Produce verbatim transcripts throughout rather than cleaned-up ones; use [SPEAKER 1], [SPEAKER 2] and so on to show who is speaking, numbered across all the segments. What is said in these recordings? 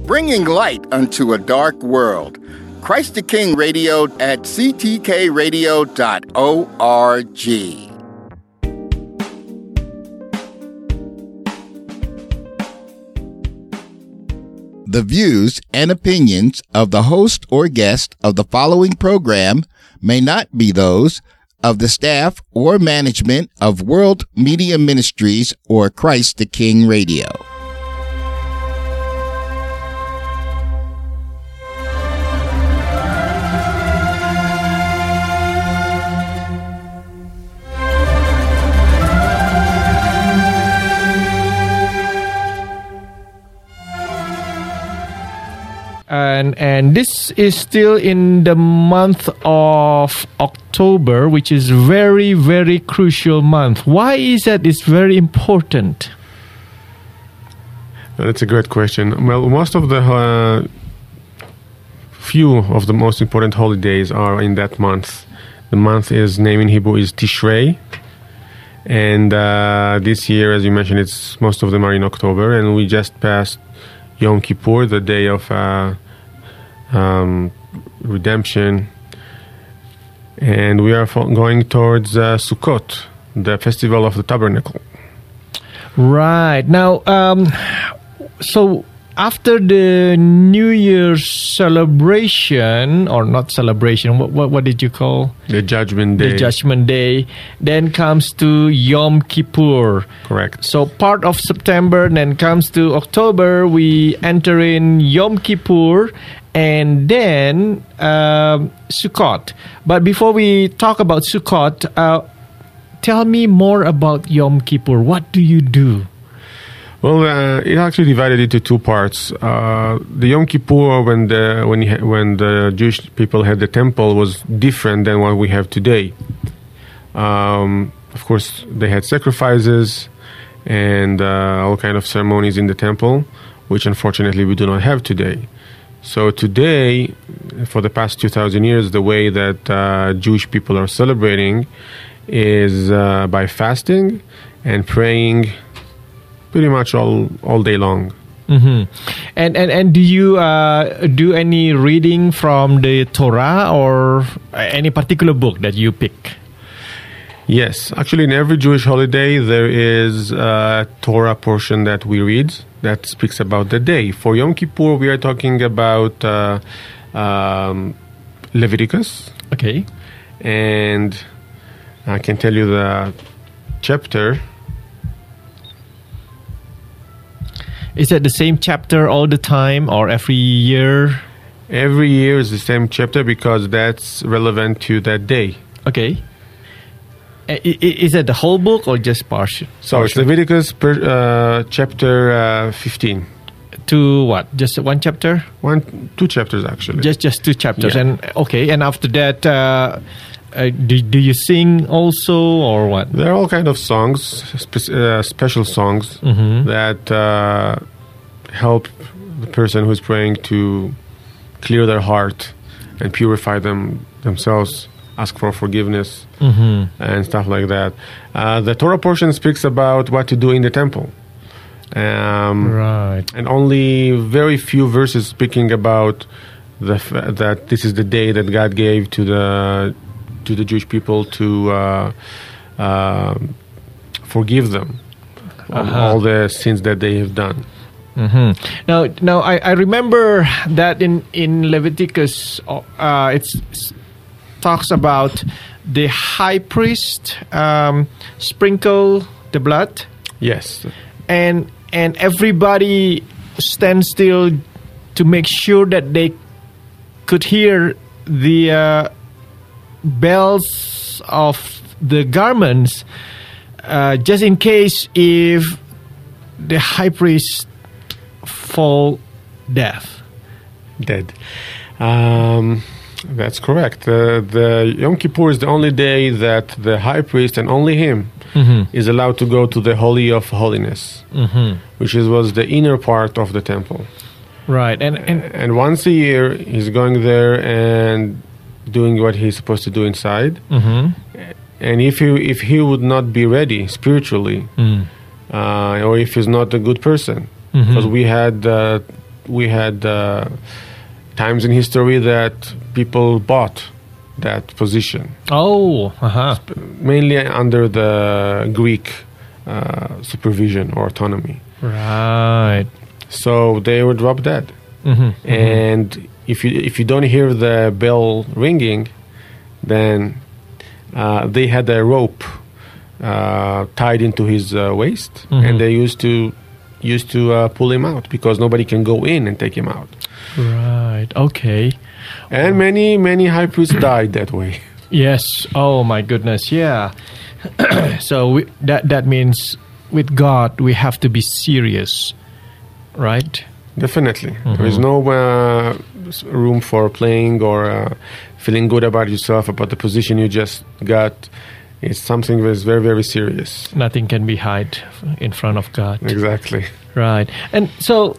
[SPEAKER 1] bringing light unto a dark world. Christ the King Radio at c t k radio dot org. The views and opinions of the host or guest of the following program may not be those of the staff or management of World Media Ministries or Christ the King Radio.
[SPEAKER 2] And and this is still in the month of October, which is very, very crucial month. Why is that it's very important?
[SPEAKER 3] That's a great question. Well, most of the uh, few of the most important holidays are in that month. The month is name in Hebrew is Tishrei, and uh, this year, as you mentioned, it's most of them are in October, and we just passed Yom Kippur, the day of uh, um, redemption, and we are fo- going towards uh, Sukkot, the festival of the tabernacle.
[SPEAKER 2] Right. Now, um, so after the New Year's celebration, or not celebration, what, what, what did you call?
[SPEAKER 3] The Judgment Day.
[SPEAKER 2] The Judgment Day. Then comes to Yom Kippur.
[SPEAKER 3] Correct.
[SPEAKER 2] So part of September, then comes to October, we enter in Yom Kippur, and then um, Sukkot. But before we talk about Sukkot, uh, tell me more about Yom Kippur. What do you do?
[SPEAKER 3] Well, uh, it actually divided into two parts. Uh, the Yom Kippur, when the when you ha- when the Jewish people had the temple, was different than what we have today. Um, of course, they had sacrifices and uh, all kind of ceremonies in the temple, which unfortunately we do not have today. So today, for the past two thousand years, the way that uh, Jewish people are celebrating is uh, by fasting and praying pretty much all, all day long.
[SPEAKER 2] Mm-hmm. And, and and do you uh, do any reading from the Torah or any particular book that you pick?
[SPEAKER 3] Yes. Actually, in every Jewish holiday, there is a Torah portion that we read that speaks about the day. For Yom Kippur, we are talking about uh, um, Leviticus.
[SPEAKER 2] Okay.
[SPEAKER 3] And I can tell you the chapter.
[SPEAKER 2] Is that the same chapter all the time or every year?
[SPEAKER 3] Every year is the same chapter because that's relevant to that day.
[SPEAKER 2] Okay. I- I- is that the whole book or just partial?
[SPEAKER 3] So it's Leviticus per, uh, chapter uh, fifteen.
[SPEAKER 2] To what? Just one chapter?
[SPEAKER 3] One, two chapters actually.
[SPEAKER 2] Just just two chapters.
[SPEAKER 3] Yeah.
[SPEAKER 2] And okay, and after that, uh, uh, do, do you sing also or what?
[SPEAKER 3] There are all kind of songs, spe- uh, special songs
[SPEAKER 2] Mm-hmm.
[SPEAKER 3] that uh, help the person who's praying to clear their heart and purify them themselves, ask for forgiveness,
[SPEAKER 2] Mm-hmm.
[SPEAKER 3] and stuff like that. Uh, the Torah portion speaks about what to do in the temple. Um,
[SPEAKER 2] Right.
[SPEAKER 3] And only very few verses speaking about the f- that this is the day that God gave to the to the Jewish people to uh, uh, forgive them of
[SPEAKER 2] Uh-huh.
[SPEAKER 3] all the sins that they have done.
[SPEAKER 2] Mm-hmm. Now, now I, I remember that in in Leviticus, uh, it's, it's talks about the high priest um, sprinkle the blood,
[SPEAKER 3] Yes,
[SPEAKER 2] and and everybody stand still to make sure that they could hear the uh, bells of the garments, uh, just in case if the high priest fall death.
[SPEAKER 3] dead. Um, that's correct. Uh, the Yom Kippur is the only day that the high priest and only him
[SPEAKER 2] Mm-hmm.
[SPEAKER 3] is allowed to go to the Holy of Holiness,
[SPEAKER 2] Mm-hmm.
[SPEAKER 3] which is was the inner part of the temple.
[SPEAKER 2] Right, and and
[SPEAKER 3] And once a year, he's going there and doing what he's supposed to do inside.
[SPEAKER 2] mm-hmm.
[SPEAKER 3] And if he if he would not be ready spiritually,
[SPEAKER 2] Mm.
[SPEAKER 3] uh, or if he's not a good person,
[SPEAKER 2] Mhm.
[SPEAKER 3] because we had uh, we had uh, times in history that people bought that position,
[SPEAKER 2] Oh, uh-huh.
[SPEAKER 3] mainly under the Greek uh, supervision or autonomy.
[SPEAKER 2] Right.
[SPEAKER 3] So they were drop dead.
[SPEAKER 2] Mm-hmm.
[SPEAKER 3] And if you if you don't hear the bell ringing, then uh, they had a rope uh, tied into his uh, waist,
[SPEAKER 2] Mhm.
[SPEAKER 3] and they used to used to uh, pull him out because nobody can go in and take him out.
[SPEAKER 2] Right. Okay.
[SPEAKER 3] And many many high priests died that way.
[SPEAKER 2] Yes. Oh my goodness. Yeah. So we, that that means with God we have to be serious, right?
[SPEAKER 3] Definitely, there is no uh, s- room for playing or uh, feeling good about yourself about the position you just got. It's something that is very very serious.
[SPEAKER 2] Nothing can be hid in front of God.
[SPEAKER 3] Exactly.
[SPEAKER 2] Right. And so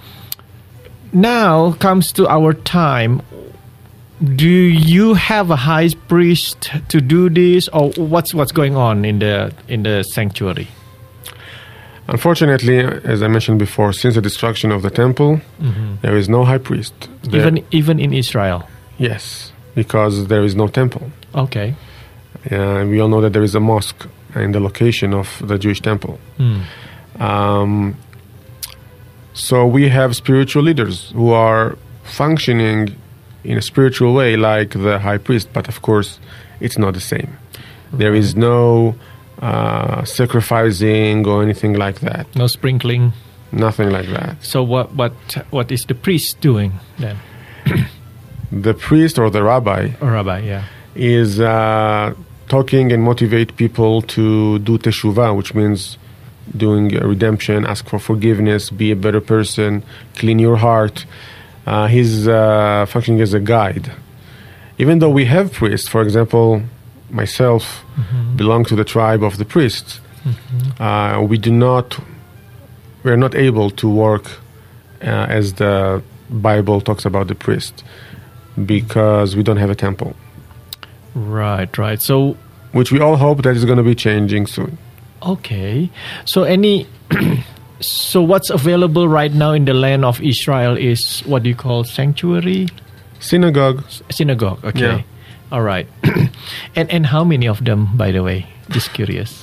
[SPEAKER 2] now comes to our time. Do you have a high priest to do this, or what's what's going on in the in the sanctuary?
[SPEAKER 3] Unfortunately, as I mentioned before, since the destruction of the temple, there is no high priest. There-
[SPEAKER 2] Even even in Israel.
[SPEAKER 3] yes, because there is no temple.
[SPEAKER 2] Okay.
[SPEAKER 3] Uh, we all know that there is a mosque in the location of the Jewish temple.
[SPEAKER 2] Hmm.
[SPEAKER 3] Um, so we have spiritual leaders who are functioning in a spiritual way like the high priest, but of course, it's not the same. There is no uh, sacrificing or anything like that.
[SPEAKER 2] No sprinkling.
[SPEAKER 3] Nothing like that.
[SPEAKER 2] So what what what is the priest doing then?
[SPEAKER 3] The priest or the rabbi
[SPEAKER 2] Or rabbi, yeah.
[SPEAKER 3] is uh, talking and motivate people to do teshuvah, which means doing uh, redemption, ask for forgiveness, be a better person, clean your heart. Uh, he's uh, functioning as a guide. Even though we have priests, for example, myself belong to the tribe of the priests, uh, we do not, we are not able to work uh, as the Bible talks about the priest because we don't have a temple,
[SPEAKER 2] Right, right. So
[SPEAKER 3] which we all hope that is going to be changing soon.
[SPEAKER 2] okay. So any so what's available right now in the land of Israel is what do you call sanctuary?
[SPEAKER 3] Synagogue,
[SPEAKER 2] Synagogue. Okay.
[SPEAKER 3] Yeah.
[SPEAKER 2] All right. and and how many of them, by the way? Just curious.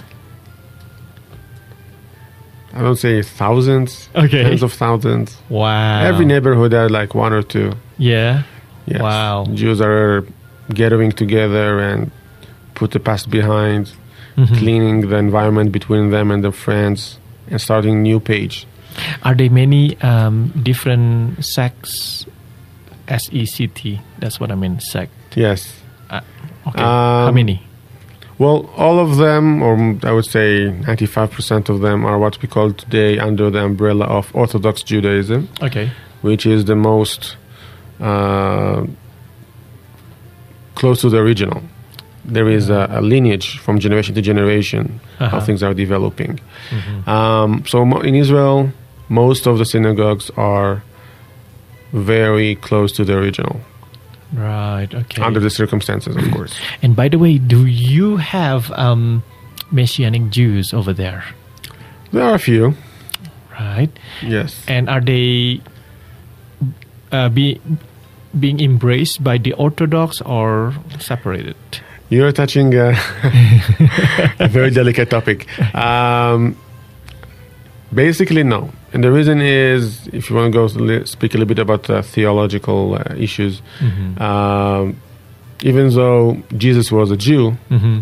[SPEAKER 3] I don't say thousands,
[SPEAKER 2] Okay.
[SPEAKER 3] tens of thousands.
[SPEAKER 2] Wow.
[SPEAKER 3] Every neighborhood has like one or two.
[SPEAKER 2] Yeah.
[SPEAKER 3] Yes.
[SPEAKER 2] Wow.
[SPEAKER 3] Jews are gathering together and put the past behind,
[SPEAKER 2] Mhm.
[SPEAKER 3] cleaning the environment between them and their friends, and starting new page.
[SPEAKER 2] Are there many um, different sects? S E C T. That's what I mean. Sect.
[SPEAKER 3] Yes.
[SPEAKER 2] Uh, okay. How
[SPEAKER 3] Um,
[SPEAKER 2] many?
[SPEAKER 3] Well, all of them, or I would say ninety-five percent of them, are what we call today under the umbrella of Orthodox Judaism,
[SPEAKER 2] Okay.
[SPEAKER 3] which is the most uh, close to the original. There is a, a lineage from generation to generation how
[SPEAKER 2] Uh-huh.
[SPEAKER 3] things are developing. Um, so mo- in Israel, most of the synagogues are very close to the original,
[SPEAKER 2] Right. Okay.
[SPEAKER 3] under the circumstances, of course.
[SPEAKER 2] And by the way, do you have um, Messianic Jews over there?
[SPEAKER 3] There are a few,
[SPEAKER 2] Right.
[SPEAKER 3] yes.
[SPEAKER 2] And are they uh, be, being embraced by the Orthodox or separated?
[SPEAKER 3] You're touching a, a very delicate topic. Um, basically, no. And the reason is, if you want to go li- speak a little bit about uh, theological uh, issues, um, even though Jesus was a Jew,
[SPEAKER 2] Mm-hmm.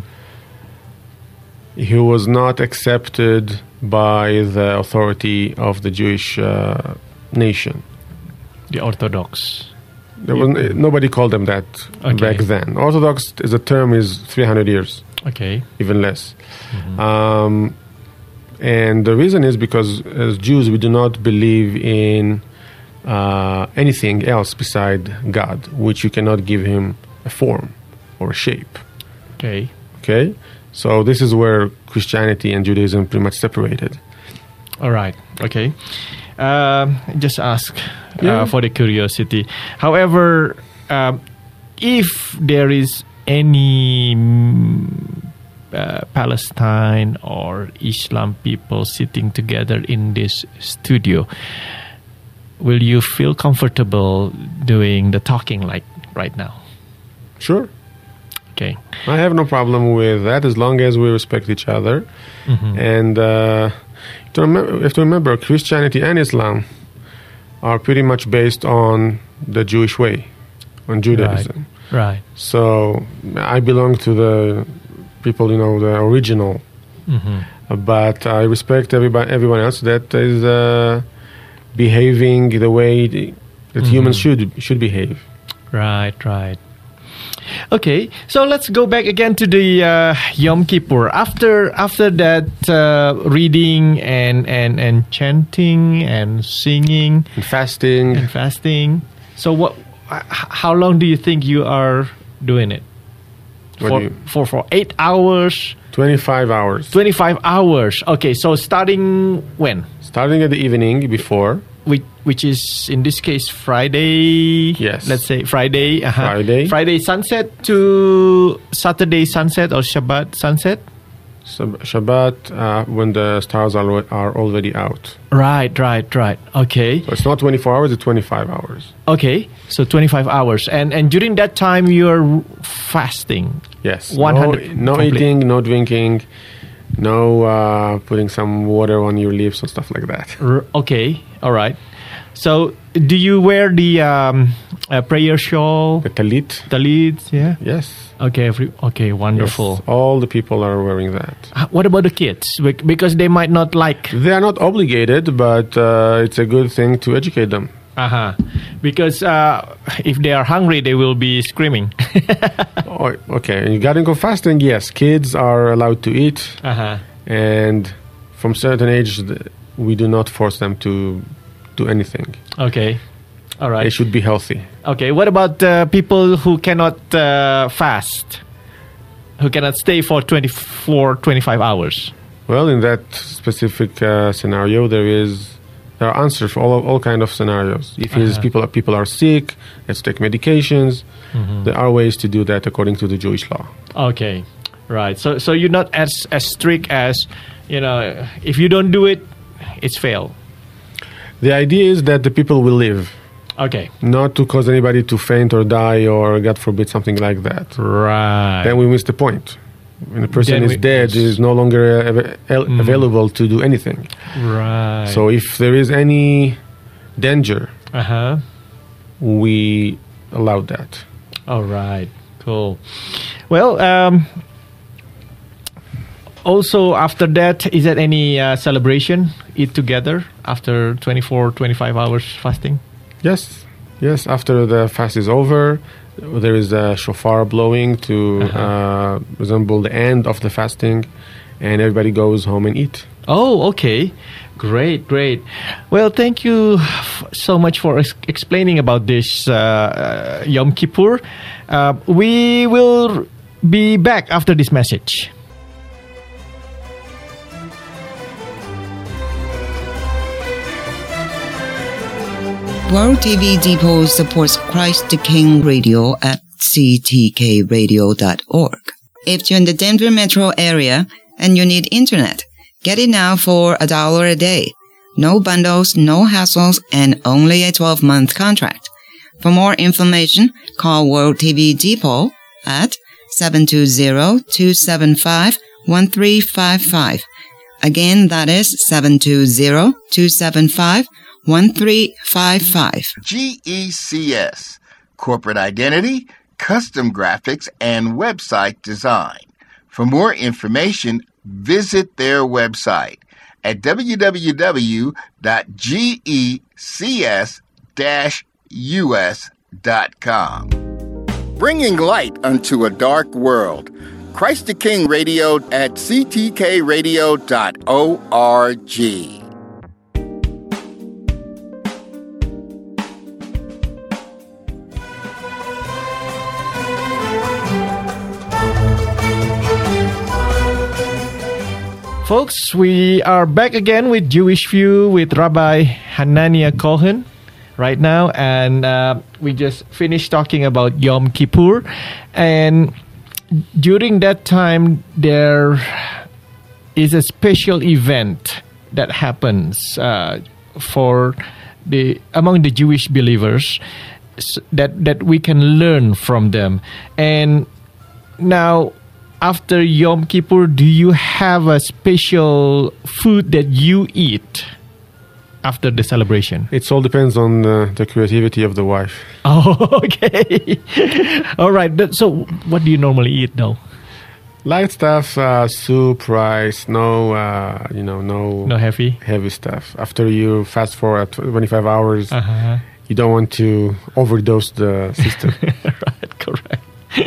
[SPEAKER 3] he was not accepted by the authority of the Jewish uh, nation.
[SPEAKER 2] The Orthodox.
[SPEAKER 3] There was n- nobody called them that
[SPEAKER 2] Okay.
[SPEAKER 3] back then. Orthodox, as a term, is three hundred years,
[SPEAKER 2] Okay.
[SPEAKER 3] even less. Um, and the reason is because as Jews, we do not believe in uh, anything else beside God, which you cannot give him a form or a shape.
[SPEAKER 2] Okay.
[SPEAKER 3] Okay? So this is where Christianity and Judaism pretty much separated.
[SPEAKER 2] All right. Okay. Um, just ask
[SPEAKER 3] Yeah.
[SPEAKER 2] uh, for the curiosity. However, um, if there is any mm, uh, Palestine or Islam people sitting together in this studio, will you feel comfortable doing the talking like right now?
[SPEAKER 3] Sure.
[SPEAKER 2] Okay.
[SPEAKER 3] I have no problem with that as long as we respect each other.
[SPEAKER 2] Mm-hmm.
[SPEAKER 3] And uh, to remember, you have to remember, Christianity and Islam are pretty much based on the Jewish way, on Judaism.
[SPEAKER 2] Right. right.
[SPEAKER 3] So I belong to the people, you know, the original.
[SPEAKER 2] Mm-hmm.
[SPEAKER 3] But I respect everybody, everyone else that is uh, behaving the way that mm-hmm. humans should should behave.
[SPEAKER 2] Right, right. Okay, so let's go back again to the uh, Yom Kippur. After after that uh, reading and, and, and chanting and singing
[SPEAKER 3] and fasting
[SPEAKER 2] and fasting. So what? How long do you think you are doing it?
[SPEAKER 3] What
[SPEAKER 2] for,
[SPEAKER 3] do you,
[SPEAKER 2] for for eight hours.
[SPEAKER 3] Twenty-five hours.
[SPEAKER 2] Twenty-five hours. Okay, so starting when?
[SPEAKER 3] Starting at the evening before.
[SPEAKER 2] Which, which is in this case Friday.
[SPEAKER 3] Yes.
[SPEAKER 2] Let's say Friday. Uh-huh.
[SPEAKER 3] Friday.
[SPEAKER 2] Friday sunset to Saturday sunset or Shabbat sunset.
[SPEAKER 3] Shabbat uh, when the stars are are already out.
[SPEAKER 2] Right, right, right. Okay.
[SPEAKER 3] So it's not twenty-four hours; it's twenty-five hours.
[SPEAKER 2] Okay, so twenty-five hours, and and during that time you're fasting.
[SPEAKER 3] Yes.
[SPEAKER 2] One hundred.
[SPEAKER 3] No, no eating, no drinking, no uh, putting some water on your lips and stuff like that.
[SPEAKER 2] R- okay. All right. So, do you wear the um, uh, prayer shawl?
[SPEAKER 3] The talit.
[SPEAKER 2] Talit, yeah.
[SPEAKER 3] Yes.
[SPEAKER 2] Okay. Every, okay. Wonderful.
[SPEAKER 3] Yes, all the people are wearing that.
[SPEAKER 2] Uh, what about the kids? Because they might not like.
[SPEAKER 3] They are not obligated, but uh, it's a good thing to educate them.
[SPEAKER 2] Uh huh. Because uh, if they are hungry, they will be screaming.
[SPEAKER 3] Oh, okay. In Garden fasting, yes, kids are allowed to eat,
[SPEAKER 2] uh huh.
[SPEAKER 3] and from certain age, we do not force them to do anything.
[SPEAKER 2] Okay. All right.
[SPEAKER 3] They should be healthy.
[SPEAKER 2] Okay. What about uh, people who cannot uh, fast? Who cannot stay for twenty-four, twenty-five hours?
[SPEAKER 3] Well, in that specific uh, scenario, there is there are answers for all all kind of scenarios. If uh-huh. people people are sick, let's take medications. Mm-hmm. There are ways to do that according to the Jewish law.
[SPEAKER 2] Okay. Right. So so you're not as as strict as, you know, if you don't do it, it's fail.
[SPEAKER 3] The idea is that the people will live.
[SPEAKER 2] Okay.
[SPEAKER 3] Not to cause anybody to faint or die or, God forbid, something like that.
[SPEAKER 2] Right.
[SPEAKER 3] Then we miss the point. When a person
[SPEAKER 2] Then
[SPEAKER 3] is
[SPEAKER 2] we,
[SPEAKER 3] dead,
[SPEAKER 2] yes.
[SPEAKER 3] it is no longer av- el-
[SPEAKER 2] mm.
[SPEAKER 3] available to do anything.
[SPEAKER 2] Right.
[SPEAKER 3] So if there is any danger,
[SPEAKER 2] uh-huh.
[SPEAKER 3] we allow that.
[SPEAKER 2] All right. Cool. Well, um, also after that, is there any uh, celebration, eat together after twenty-four, twenty-five hours fasting?
[SPEAKER 3] Yes. Yes. After the fast is over, there is a shofar blowing to uh-huh. uh, resemble the end of the fasting, and everybody goes home and eat.
[SPEAKER 2] Oh, okay. Great, great. Well, thank you f- so much for ex- explaining about this uh, uh, Yom Kippur. Uh, we will be back after this message.
[SPEAKER 4] World T V Depot supports Christ the King Radio at c t k radio dot org. If you're in the Denver metro area and you need internet, get it now for a dollar a day. No bundles, no hassles, and only a twelve-month contract. For more information, call World T V Depot at seven two zero, two seven five, one three five five. Again, that is seven two zero, two seven five, one three five five.
[SPEAKER 1] G E C S, Corporate Identity, Custom Graphics, and Website Design. For more information, visit their website at w w w dot g e c s dash u s dot com. Bringing light unto a dark world. Christ the King Radio at c t k radio dot org.
[SPEAKER 2] Folks, we are back again with Jewish View with Rabbi Hanania Cohen right now, and uh, we just finished talking about Yom Kippur, and during that time there is a special event that happens uh, for the among the Jewish believers s- that that we can learn from them. And now, after Yom Kippur, do you have a special food that you eat after the celebration?
[SPEAKER 3] It all depends on uh, the creativity of the wife.
[SPEAKER 2] Oh, okay. All right. But- So, what do you normally eat, though?
[SPEAKER 3] Light stuff, uh, soup, rice, no, uh, you know, no,
[SPEAKER 2] No heavy.
[SPEAKER 3] heavy stuff. After you fast forward twenty-five hours,
[SPEAKER 2] Uh-huh.
[SPEAKER 3] you don't want to overdose the system.
[SPEAKER 2] Right. Correct.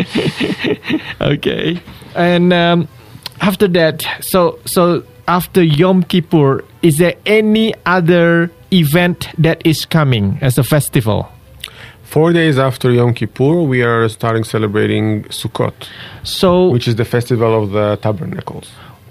[SPEAKER 2] Okay. And um, after that, so so after Yom Kippur, is there any other event that is coming as a festival?
[SPEAKER 3] Four days after Yom Kippur, we are starting celebrating Sukkot,
[SPEAKER 2] So
[SPEAKER 3] which is the festival of the tabernacles.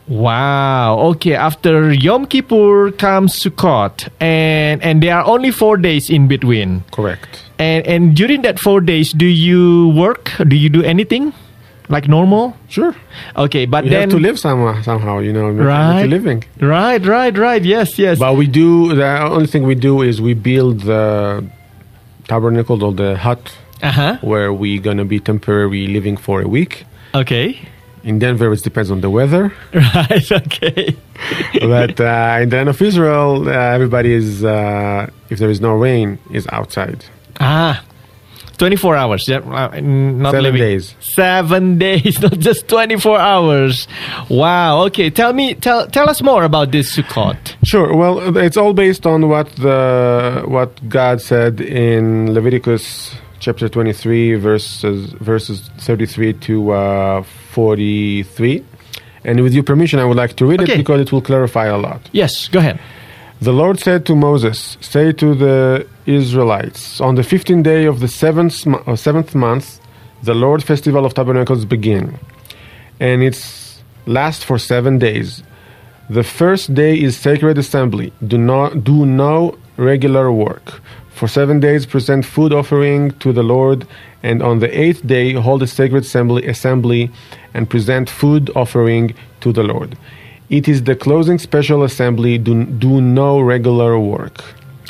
[SPEAKER 2] wow. Okay. After Yom Kippur comes Sukkot, and and there are only four days in between.
[SPEAKER 3] Correct.
[SPEAKER 2] And and during that four days, do you work? Do you do anything like normal?
[SPEAKER 3] Sure.
[SPEAKER 2] Okay, but
[SPEAKER 3] We
[SPEAKER 2] then
[SPEAKER 3] have to live somehow, somehow, you know, make
[SPEAKER 2] Right.
[SPEAKER 3] a living.
[SPEAKER 2] right, right, right. Yes, yes.
[SPEAKER 3] But we do, the only thing we do is we build the tabernacle or the hut
[SPEAKER 2] Uh huh.
[SPEAKER 3] where we're going to be temporarily living for a week.
[SPEAKER 2] Okay.
[SPEAKER 3] In Denver, it depends on the weather.
[SPEAKER 2] Right. Okay.
[SPEAKER 3] But uh, in the land of Israel, uh, everybody is, uh, if there is no rain, is outside.
[SPEAKER 2] Ah. twenty-four hours. Yeah, uh, not
[SPEAKER 3] Seven
[SPEAKER 2] living.
[SPEAKER 3] days.
[SPEAKER 2] Seven days, not just twenty-four hours. Wow. Okay. Tell me, tell tell us more about this Sukkot.
[SPEAKER 3] Sure. Well, it's all based on what the what God said in Leviticus chapter twenty-three, verses verses thirty-three to uh, forty-three. And with your permission, I would like to read
[SPEAKER 2] Okay.
[SPEAKER 3] it because it will clarify a lot.
[SPEAKER 2] Yes. Go ahead.
[SPEAKER 3] The Lord said to Moses, "Say to the Israelites, on the fifteenth day of the seventh, mo- uh, seventh month, the Lord Festival of Tabernacles begin, and it's last for seven days. The first day is sacred assembly. Do not do no regular work. For seven days present food offering to the Lord, and on the eighth day hold a sacred assembly, assembly and present food offering to the Lord. It is the closing special assembly. Do, do no regular work."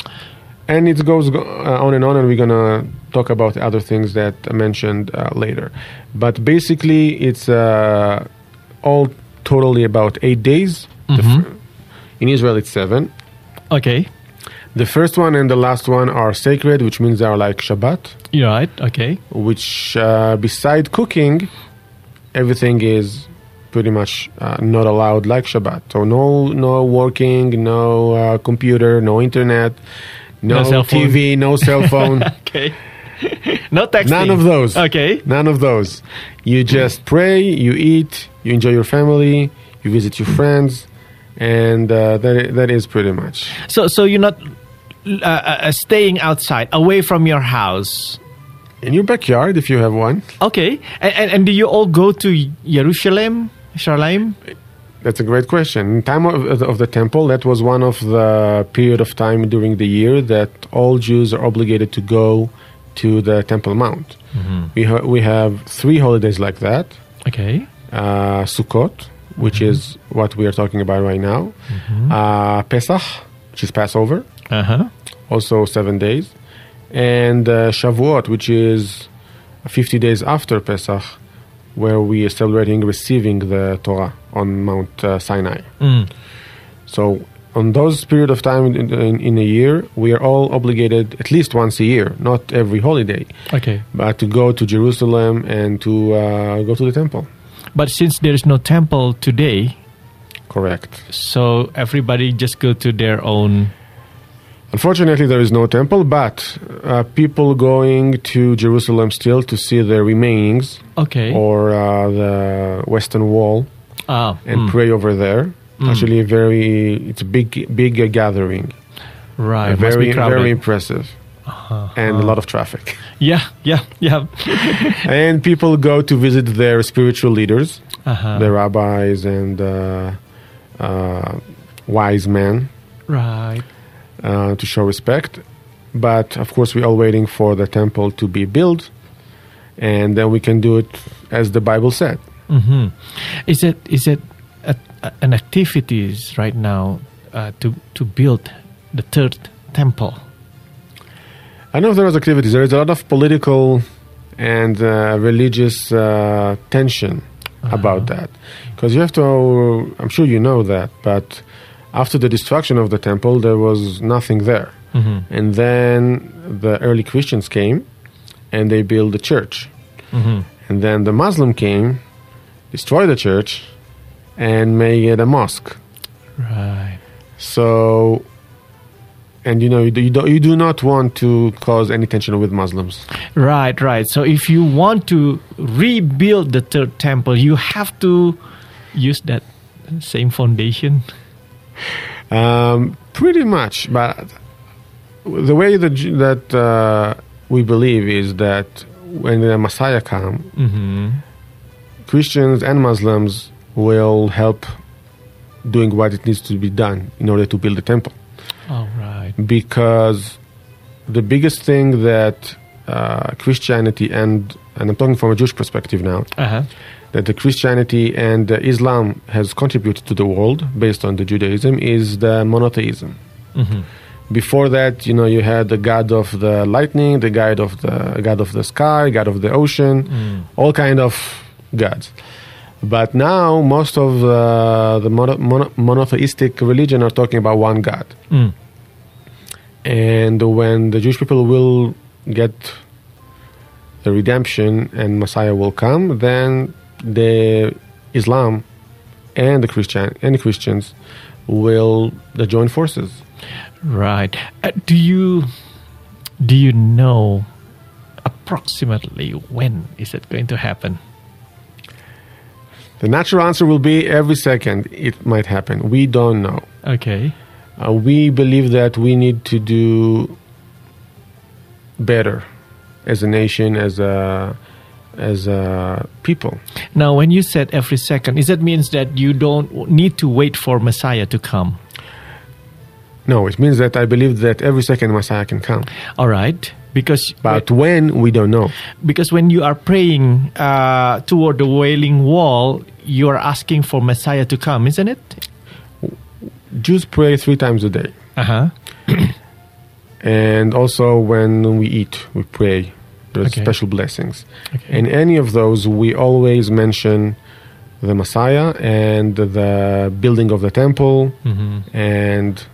[SPEAKER 3] And it goes go- uh, on and on, and we're going to talk about other things that I mentioned uh, later. But basically, it's uh, all totally about eight days. The fir- in Israel, it's seven.
[SPEAKER 2] Okay.
[SPEAKER 3] The first one and the last one are sacred, which means they are like Shabbat,
[SPEAKER 2] You're right. Okay.
[SPEAKER 3] which uh, beside cooking, everything is pretty much uh, not allowed like Shabbat. So no no working, no uh, computer, no internet, no,
[SPEAKER 2] No cell phone.
[SPEAKER 3] T V, no cell phone.
[SPEAKER 2] Okay. No texting.
[SPEAKER 3] None of those.
[SPEAKER 2] Okay.
[SPEAKER 3] None of those. You just pray, you eat, you enjoy your family, you visit your friends, and uh, that that is pretty much.
[SPEAKER 2] So so you're not uh, uh, staying outside, away from your house.
[SPEAKER 3] In your backyard, if you have one.
[SPEAKER 2] Okay. And and, and do you all go to Jerusalem? Jerusalem?
[SPEAKER 3] That's a great question. In time of, of the temple, that was one of the period of time during the year that all Jews are obligated to go to the Temple Mount. We ha- we have three holidays like that.
[SPEAKER 2] Okay.
[SPEAKER 3] Uh, Sukkot, which is what we are talking about right now. Uh, Pesach, which is Passover,
[SPEAKER 2] Uh huh.
[SPEAKER 3] also seven days. And uh, Shavuot, which is fifty days after Pesach, where we are celebrating receiving the Torah on Mount uh, Sinai.
[SPEAKER 2] Mm.
[SPEAKER 3] So on those period of time in, in, in a year, we are all obligated at least once a year, not every holiday,
[SPEAKER 2] Okay.
[SPEAKER 3] but to go to Jerusalem and to uh, go to the temple.
[SPEAKER 2] But since there is no temple today,
[SPEAKER 3] Correct.
[SPEAKER 2] so everybody just go to their own.
[SPEAKER 3] Unfortunately, there is no temple, but uh, people going to Jerusalem still to see the remainings
[SPEAKER 2] Okay.
[SPEAKER 3] or uh, the Western Wall
[SPEAKER 2] Ah.
[SPEAKER 3] and
[SPEAKER 2] mm.
[SPEAKER 3] pray over there. Actually, very it's a big, big uh, gathering.
[SPEAKER 2] Right. Must
[SPEAKER 3] very,
[SPEAKER 2] be crowded.
[SPEAKER 3] very impressive, and a lot of traffic.
[SPEAKER 2] Yeah. Yeah. Yeah.
[SPEAKER 3] And people go to visit their spiritual leaders,
[SPEAKER 2] Uh-huh.
[SPEAKER 3] the rabbis and uh, uh, wise men,
[SPEAKER 2] Right.
[SPEAKER 3] uh, to show respect. But of course, we're all waiting for the temple to be built, and then we can do it as the Bible said.
[SPEAKER 2] Mm-hmm. Is it is it a, a, an activities right now uh, to to build the third temple?
[SPEAKER 3] I know there was activities. There is a lot of political and uh, religious uh, tension
[SPEAKER 2] Uh-huh.
[SPEAKER 3] about that. Because you have to, I'm sure you know that, but after the destruction of the temple, there was nothing there.
[SPEAKER 2] Mhm.
[SPEAKER 3] And then the early Christians came and they built the church.
[SPEAKER 2] Mhm.
[SPEAKER 3] And then the Muslim came, destroyed the church, and made it a mosque.
[SPEAKER 2] Right.
[SPEAKER 3] So, and you know, you do, you do, you do not want to cause any tension with Muslims.
[SPEAKER 2] Right, right. So if you want to rebuild the third temple, you have to use that same foundation.
[SPEAKER 3] Um, pretty much, but the way that that uh, we believe is that when the Messiah comes,
[SPEAKER 2] Mm-hmm.
[SPEAKER 3] Christians and Muslims will help doing what it needs to be done in order to build the temple.
[SPEAKER 2] All right.
[SPEAKER 3] Because the biggest thing that uh, Christianity and and I'm talking from a Jewish perspective now,
[SPEAKER 2] Uh-huh.
[SPEAKER 3] that the Christianity and uh, Islam has contributed to the world based on the Judaism is the monotheism.
[SPEAKER 2] Mm-hmm.
[SPEAKER 3] Before that, you know, you had the god of the lightning, the god of the god of the sky, god of the ocean,
[SPEAKER 2] Mm.
[SPEAKER 3] all kind of gods. But now, most of uh, the mono- mono- monotheistic religion are talking about one God.
[SPEAKER 2] Mm.
[SPEAKER 3] And when the Jewish people will get the redemption and Messiah will come, then the Islam and the Christian and the Christians will uh, join forces.
[SPEAKER 2] Right. Uh, do you do you know approximately when is it going to happen?
[SPEAKER 3] The natural answer will be every second it might happen. We don't know.
[SPEAKER 2] Okay.
[SPEAKER 3] Uh, we believe that we need to do better as a nation, as a as a people.
[SPEAKER 2] Now, when you said every second, is that means that you don't need to wait for Messiah to come?
[SPEAKER 3] No, it means that I believe that every second Messiah can come.
[SPEAKER 2] All right. Because
[SPEAKER 3] But when, we don't know.
[SPEAKER 2] because when you are praying uh, toward the Wailing Wall, you are asking for Messiah to come, isn't it?
[SPEAKER 3] Jews pray three times a day.
[SPEAKER 2] Uh-huh.
[SPEAKER 3] And also when we eat, we pray. There's
[SPEAKER 2] Okay.
[SPEAKER 3] special blessings.
[SPEAKER 2] Okay.
[SPEAKER 3] In any of those, we always mention the Messiah and the building of the temple
[SPEAKER 2] Mm-hmm.
[SPEAKER 3] and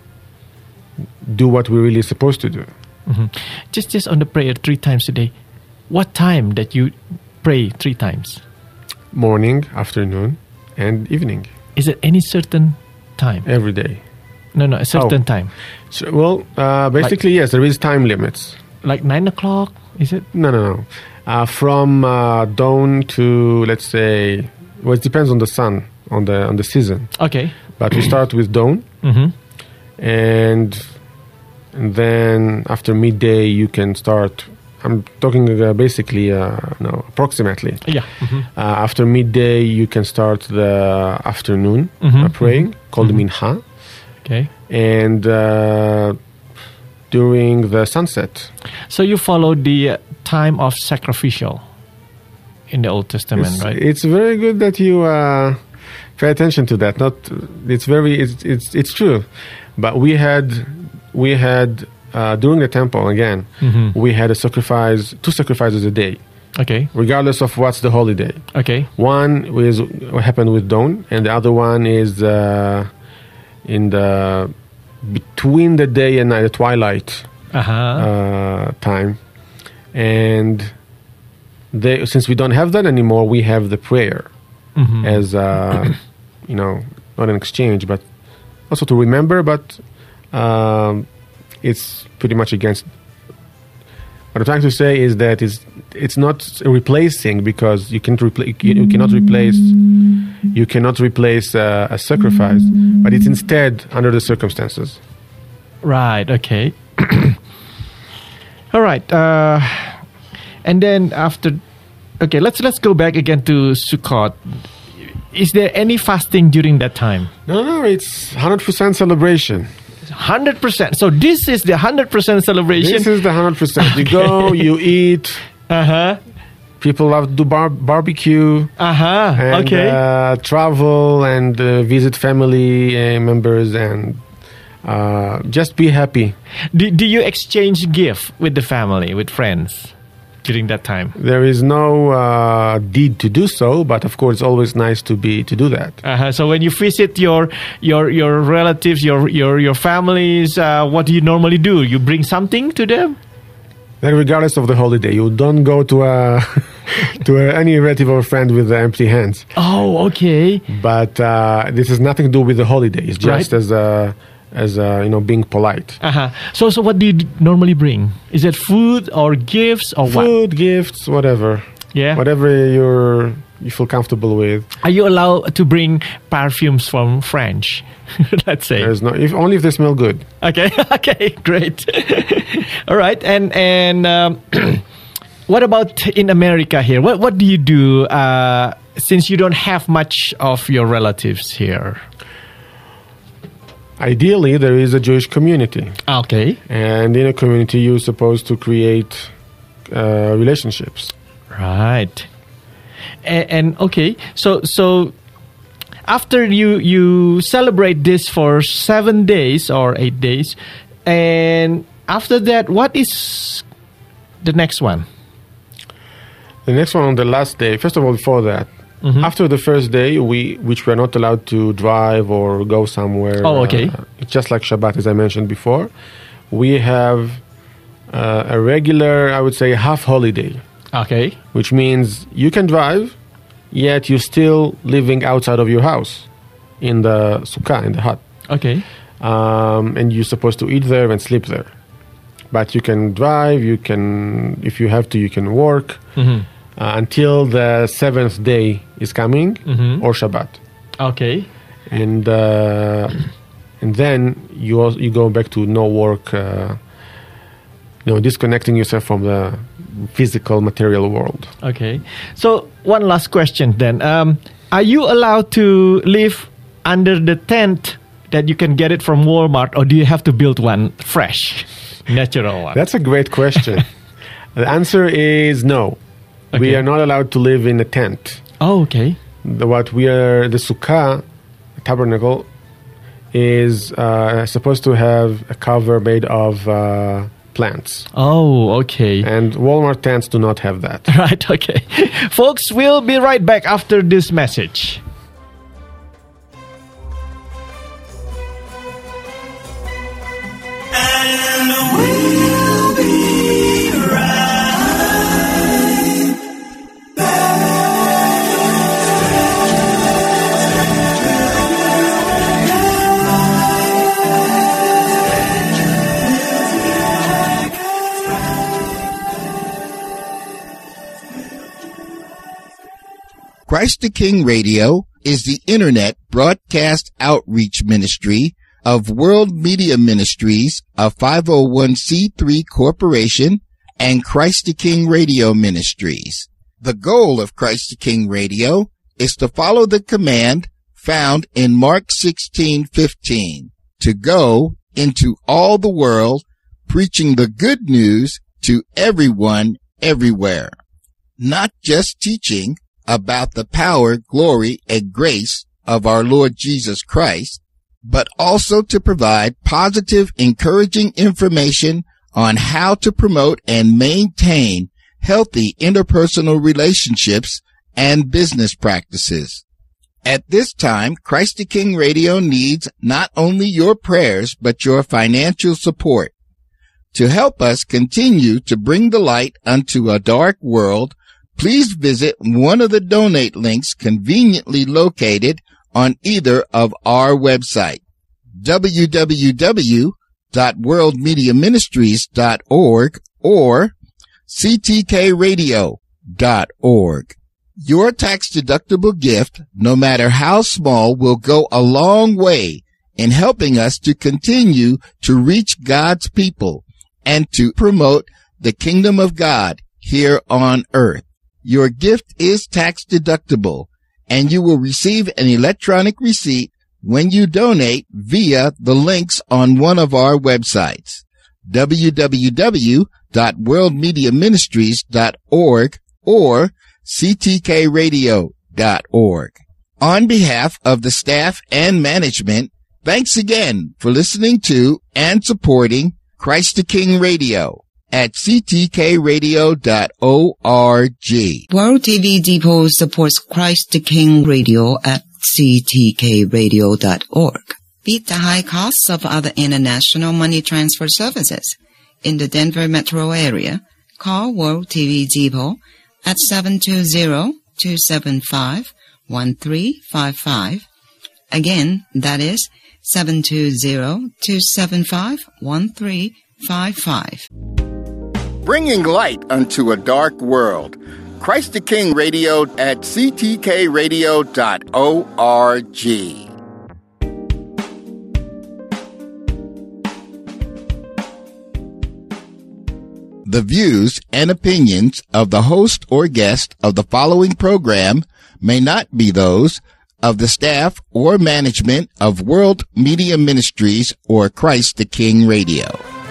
[SPEAKER 3] do what we're really supposed to do.
[SPEAKER 2] Mm-hmm. Just just on the prayer three times a day. What time that you pray three times?
[SPEAKER 3] Morning, afternoon, and evening.
[SPEAKER 2] Is it any certain time?
[SPEAKER 3] Every day.
[SPEAKER 2] No, no, a certain
[SPEAKER 3] Oh.
[SPEAKER 2] time.
[SPEAKER 3] So, well, uh, basically, yes, there is time limits.
[SPEAKER 2] Like nine o'clock, is it?
[SPEAKER 3] No, no, no. Uh, from uh, dawn to, let's say, well, it depends on the sun, on the on the season.
[SPEAKER 2] Okay.
[SPEAKER 3] But we start with dawn,
[SPEAKER 2] Mm-hmm.
[SPEAKER 3] and, and then after midday you can start. I'm talking uh, basically, uh, no, approximately.
[SPEAKER 2] Yeah. Mm-hmm.
[SPEAKER 3] Uh, after midday you can start the afternoon
[SPEAKER 2] Mhm,
[SPEAKER 3] uh, praying, called minha,
[SPEAKER 2] Okay.
[SPEAKER 3] and uh, during the sunset.
[SPEAKER 2] So you follow the uh, time of sacrificial in the Old Testament,
[SPEAKER 3] It's,
[SPEAKER 2] right?
[SPEAKER 3] it's very good that you uh, pay attention to that. Not, it's very, it's it's it's true. But we had we had uh, during the temple again.
[SPEAKER 2] Mhm.
[SPEAKER 3] We had a sacrifice, two sacrifices a day,
[SPEAKER 2] Okay.
[SPEAKER 3] regardless of what's the holiday.
[SPEAKER 2] Okay.
[SPEAKER 3] One is what happened with dawn, and the other one is uh, in the between the day and night, the twilight
[SPEAKER 2] Uh-huh.
[SPEAKER 3] uh, time. And they, since we don't have that anymore, we have the prayer
[SPEAKER 2] Mhm.
[SPEAKER 3] as uh, you know, not an exchange, but also to remember. But um, it's pretty much against. What I'm trying to say is that it's it's not replacing, because you can't replace you, you cannot replace you cannot replace uh, a sacrifice, but it's instead under the circumstances.
[SPEAKER 2] Right. Okay. All right. Uh, and then after, okay, let's let's go back again to Sukkot. Is there any fasting during that time?
[SPEAKER 3] No, no, it's one hundred percent celebration.
[SPEAKER 2] Hundred percent. So this is the hundred percent celebration.
[SPEAKER 3] This is the one hundred percent. You go, you eat.
[SPEAKER 2] Uh huh.
[SPEAKER 3] People love to do bar- barbecue.
[SPEAKER 2] Uh huh.
[SPEAKER 3] And
[SPEAKER 2] Okay.
[SPEAKER 3] uh, travel and uh, visit family uh, members, and Uh, just be happy.
[SPEAKER 2] Do, do you exchange gift with the family, with friends during that time?
[SPEAKER 3] There is no uh, deed to do so, but of course, it's always nice to be to do that.
[SPEAKER 2] Uh-huh. So when you visit your your your relatives, your your your families, uh, what do you normally do? You bring something to them?
[SPEAKER 3] Then, regardless of the holiday, you don't go to a to a, any relative or friend with empty hands.
[SPEAKER 2] Oh, okay.
[SPEAKER 3] But uh, this has nothing to do with the holiday. It's just
[SPEAKER 2] Right.
[SPEAKER 3] as a as a, you know, being polite.
[SPEAKER 2] Uh-huh. So so what do you d- normally bring? Is it food or gifts or what?
[SPEAKER 3] Food, gifts, whatever.
[SPEAKER 2] Yeah.
[SPEAKER 3] Whatever you're you feel comfortable with.
[SPEAKER 2] Are you allowed to bring perfumes from French? Let's say.
[SPEAKER 3] There's no if only if they smell good.
[SPEAKER 2] Okay. Okay. Great. All right. And and um, what about in America here? What what do you do uh, since you don't have much of your relatives here?
[SPEAKER 3] Ideally, there is a Jewish community,
[SPEAKER 2] Okay.
[SPEAKER 3] and in a community, you're supposed to create uh, relationships.
[SPEAKER 2] Right. And, and okay, so so after you you celebrate this for seven days or eight days, and after that, what is the next one?
[SPEAKER 3] The next one on the last day. First of all, before that,
[SPEAKER 2] Mm-hmm.
[SPEAKER 3] after the first day, we which we are not allowed to drive or go somewhere.
[SPEAKER 2] Oh, okay.
[SPEAKER 3] Uh, it's just like Shabbat, as I mentioned before. We have uh, a regular, I would say, half holiday,
[SPEAKER 2] Okay.
[SPEAKER 3] which means you can drive, yet you're still living outside of your house, in the sukkah, in the hut,
[SPEAKER 2] Okay.
[SPEAKER 3] um, and you're supposed to eat there and sleep there. But you can drive. You can, if you have to, you can work.
[SPEAKER 2] Mm-hmm.
[SPEAKER 3] Uh, until the seventh day is coming,
[SPEAKER 2] Mhm.
[SPEAKER 3] or Shabbat,
[SPEAKER 2] Okay.
[SPEAKER 3] and uh, and then you also, you go back to no work, uh, you know, disconnecting yourself from the physical material world.
[SPEAKER 2] Okay. So one last question then. Um, are you allowed to live under the tent that you can get it from Walmart, or do you have to build one fresh, natural one?
[SPEAKER 3] That's a great question. The answer is no.
[SPEAKER 2] Okay.
[SPEAKER 3] We are not allowed to live in a tent.
[SPEAKER 2] Oh, okay.
[SPEAKER 3] The, what we are, the sukkah, tabernacle, is uh, supposed to have a cover made of uh, plants.
[SPEAKER 2] Oh, okay.
[SPEAKER 3] And Walmart tents do not have that.
[SPEAKER 2] Right, okay. Folks, we'll be right back after this message.
[SPEAKER 5] And we'll be right
[SPEAKER 1] Christ the King Radio is the Internet broadcast outreach ministry of World Media Ministries, a five oh one c three corporation, and Christ the King Radio Ministries. The goal of Christ the King Radio is to follow the command found in Mark sixteen fifteen, to go into all the world, preaching the good news to everyone, everywhere. Not just teaching about the power, glory, and grace of our Lord Jesus Christ, but also to provide positive, encouraging information on how to promote and maintain healthy interpersonal relationships and business practices. At this time, Christ the King Radio needs not only your prayers, but your financial support. To help us continue to bring the light unto a dark world, please visit one of the donate links conveniently located on either of our websites, w w w dot world media ministries dot org or c t k radio dot org. Your tax-deductible gift, no matter how small, will go a long way in helping us to continue to reach God's people and to promote the kingdom of God here on earth. Your gift is tax-deductible, and you will receive an electronic receipt when you donate via the links on one of our websites, w w w dot world media ministries dot org or c t k radio dot org. On behalf of the staff and management Thanks again for listening to and supporting Christ the King Radio at c t k radio dot org.
[SPEAKER 4] World T V Depot supports Christ the King Radio at c t k radio dot org. Beat the high costs of other international money transfer services. In the Denver metro area, call World T V Depot at seven two zero, two seven five, one three five five. Again, that is seven two zero, two seven five, one three five five.
[SPEAKER 1] Bringing light unto a dark world. Christ the King Radio at c t k radio dot org. The views and opinions of the host or guest of the following program may not be those of the staff or management of World Media Ministries or Christ the King Radio.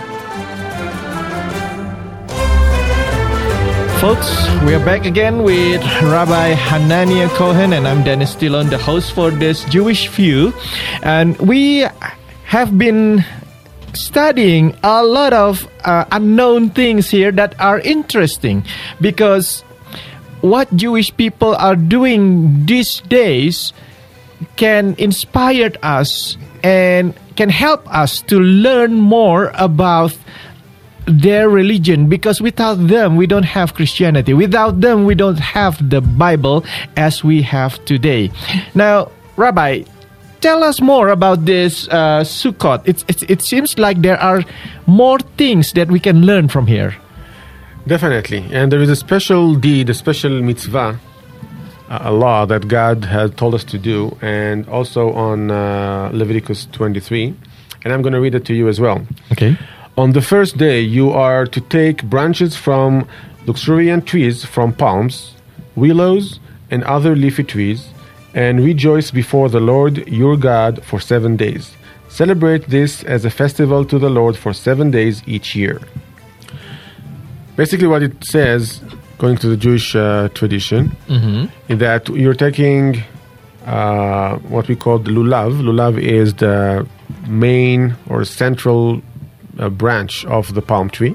[SPEAKER 2] Folks, we are back again with Rabbi Hanania Cohen, and I'm Dennis Dillon, the host for this Jewish View. And we have been studying a lot of uh, unknown things here that are interesting, because what Jewish people are doing these days can inspire us and can help us to learn more about their religion, because without them we don't have Christianity. Without them we don't have the Bible as we have today. Now, Rabbi, tell us more about this uh, Sukkot. It's, it's, it seems like there are more things that we can learn from here.
[SPEAKER 3] Definitely. And there is a special deed, a special mitzvah, a law that God had told us to do, and also on uh, Leviticus twenty-three. And I'm going to read it to you as well.
[SPEAKER 2] Okay.
[SPEAKER 3] On the first day, you are to take branches from luxuriant trees, from palms, willows, and other leafy trees, and rejoice before the Lord your God for seven days. Celebrate this as a festival to the Lord for seven days each year. Basically what it says, going to the Jewish uh, tradition, mm-hmm. is that you're taking uh, what we call the lulav. Lulav is the main or central uh, branch of the palm tree,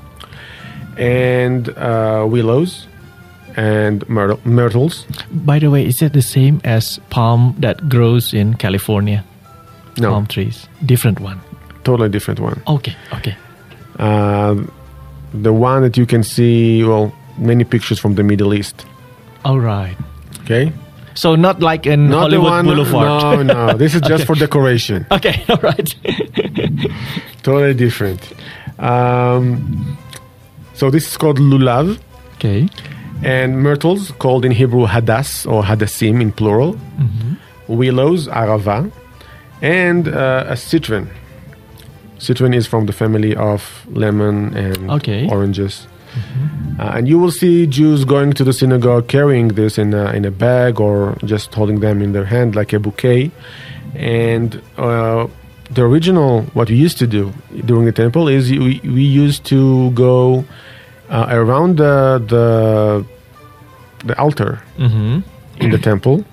[SPEAKER 3] and uh, willows and myrtle, myrtles.
[SPEAKER 2] By the way, is it the same as palm that grows in California?
[SPEAKER 3] No.
[SPEAKER 2] Palm trees. Different one.
[SPEAKER 3] Totally different one.
[SPEAKER 2] Okay, okay.
[SPEAKER 3] Uh, the one that you can see, well, many pictures from the Middle East.
[SPEAKER 2] All right.
[SPEAKER 3] Okay?
[SPEAKER 2] So not like in
[SPEAKER 3] Not
[SPEAKER 2] Hollywood
[SPEAKER 3] the one,
[SPEAKER 2] Boulevard.
[SPEAKER 3] No, no. This is just
[SPEAKER 2] Okay.
[SPEAKER 3] for decoration.
[SPEAKER 2] Okay, all right.
[SPEAKER 3] Totally different. Um, so this is called lulav.
[SPEAKER 2] Okay.
[SPEAKER 3] And myrtles, called in Hebrew hadas or hadassim in plural. Mm-hmm. Willows, arava. And uh, a citron. Citron is from the family of lemon and
[SPEAKER 2] Okay.
[SPEAKER 3] oranges. Mm-hmm. Uh, and you will see Jews going to the synagogue carrying this in a, in a bag or just holding them in their hand like a bouquet. And uh, the original, what we used to do during the temple is we, we used to go uh, around the, the, the altar
[SPEAKER 2] Mm-hmm.
[SPEAKER 3] in the temple